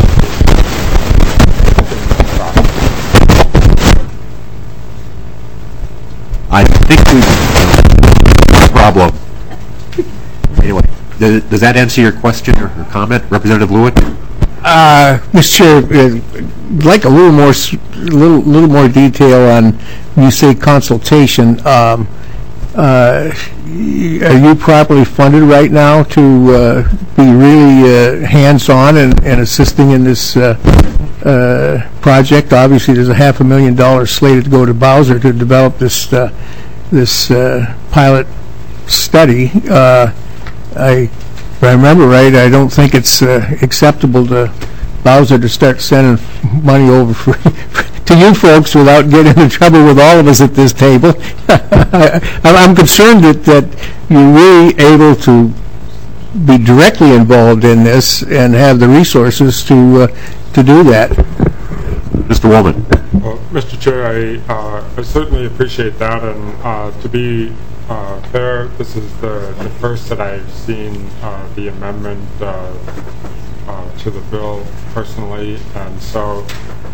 I think we problem. Anyway, does that answer your question or comment, Representative Lewick? Mr. Chair, I'd like a little more detail on when you say consultation. Are you properly funded right now to be really hands-on and assisting in this project? Obviously, there's a $500,000 slated to go to Bowser to develop this pilot study. If I remember right, I don't think it's acceptable to Bowser to start sending money over to you folks without getting into trouble with all of us at this table. I'm concerned that you're really able to be directly involved in this and have the resources to do that. Mr. Woolman. Well, Mr. Chair, I certainly appreciate that, and to be fair, this is the first that I've seen the amendment to the bill personally, and so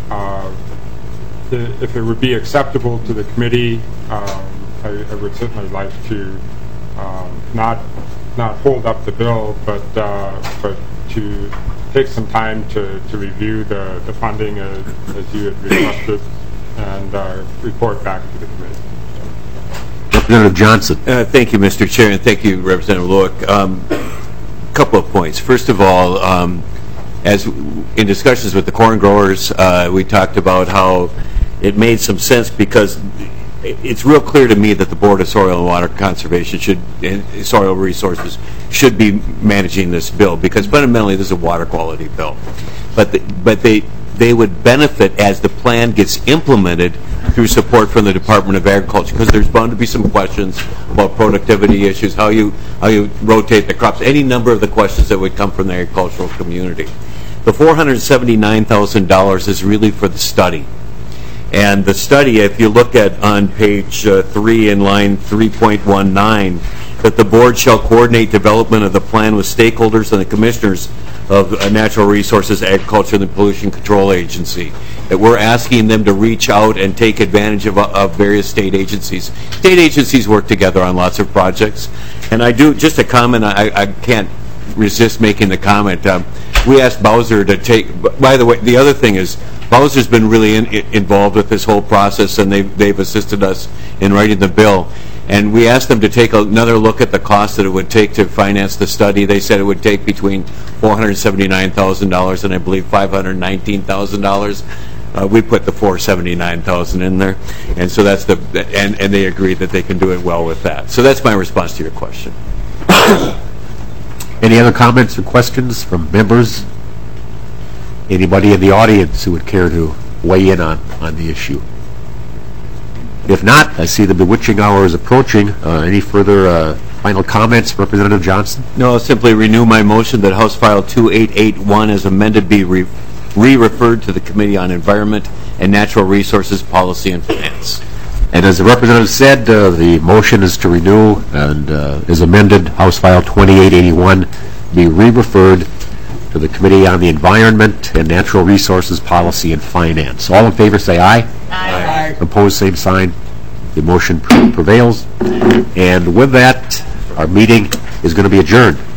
if it would be acceptable to the committee, I would certainly like to not hold up the bill, but to take some time to review the funding as you had requested, and report back to the committee. Representative Johnson. Thank you, Mr. Chair, and thank you, Representative Lueck. Couple of points. First of all, as in discussions with the corn growers, we talked about how it made some sense because it's real clear to me that the Board of Soil and Water Conservation and Soil Resources should be managing this bill because fundamentally this is a water quality bill. But they would benefit as the plan gets implemented through support from the Department of Agriculture because there's bound to be some questions about productivity issues, how you rotate the crops, any number of the questions that would come from the agricultural community. The $479,000 is really for the study. And the study, if you look at on page 3 in line 3.19, that the board shall coordinate development of the plan with stakeholders and the commissioners of Natural Resources, Agriculture, and the Pollution Control Agency. That we're asking them to reach out and take advantage of various state agencies. State agencies work together on lots of projects. And I do, just a comment, I can't resist making the comment. We asked Bowser to take, by the way, the other thing is, Bowser's been really involved with this whole process, and they've assisted us in writing the bill. And we asked them to take another look at the cost that it would take to finance the study. They said it would take between $479,000 and I believe $519,000. We put the $479,000 in there, and so that's and they agreed that they can do it well with that. So that's my response to your question. Any other comments or questions from members? Anybody in the audience who would care to weigh in on the issue? If not, I see the bewitching hour is approaching. Any further final comments, Representative Johnson? No, I'll simply renew my motion that House File 2881 as amended be re-referred to the Committee on Environment and Natural Resources Policy and Finance. And as the representative said, the motion is to renew and is amended, House File 2881 be re-referred to the Committee on the Environment and Natural Resources Policy and Finance. All in favor say aye. Aye. Opposed, same sign. The motion prevails. And with that, our meeting is going to be adjourned.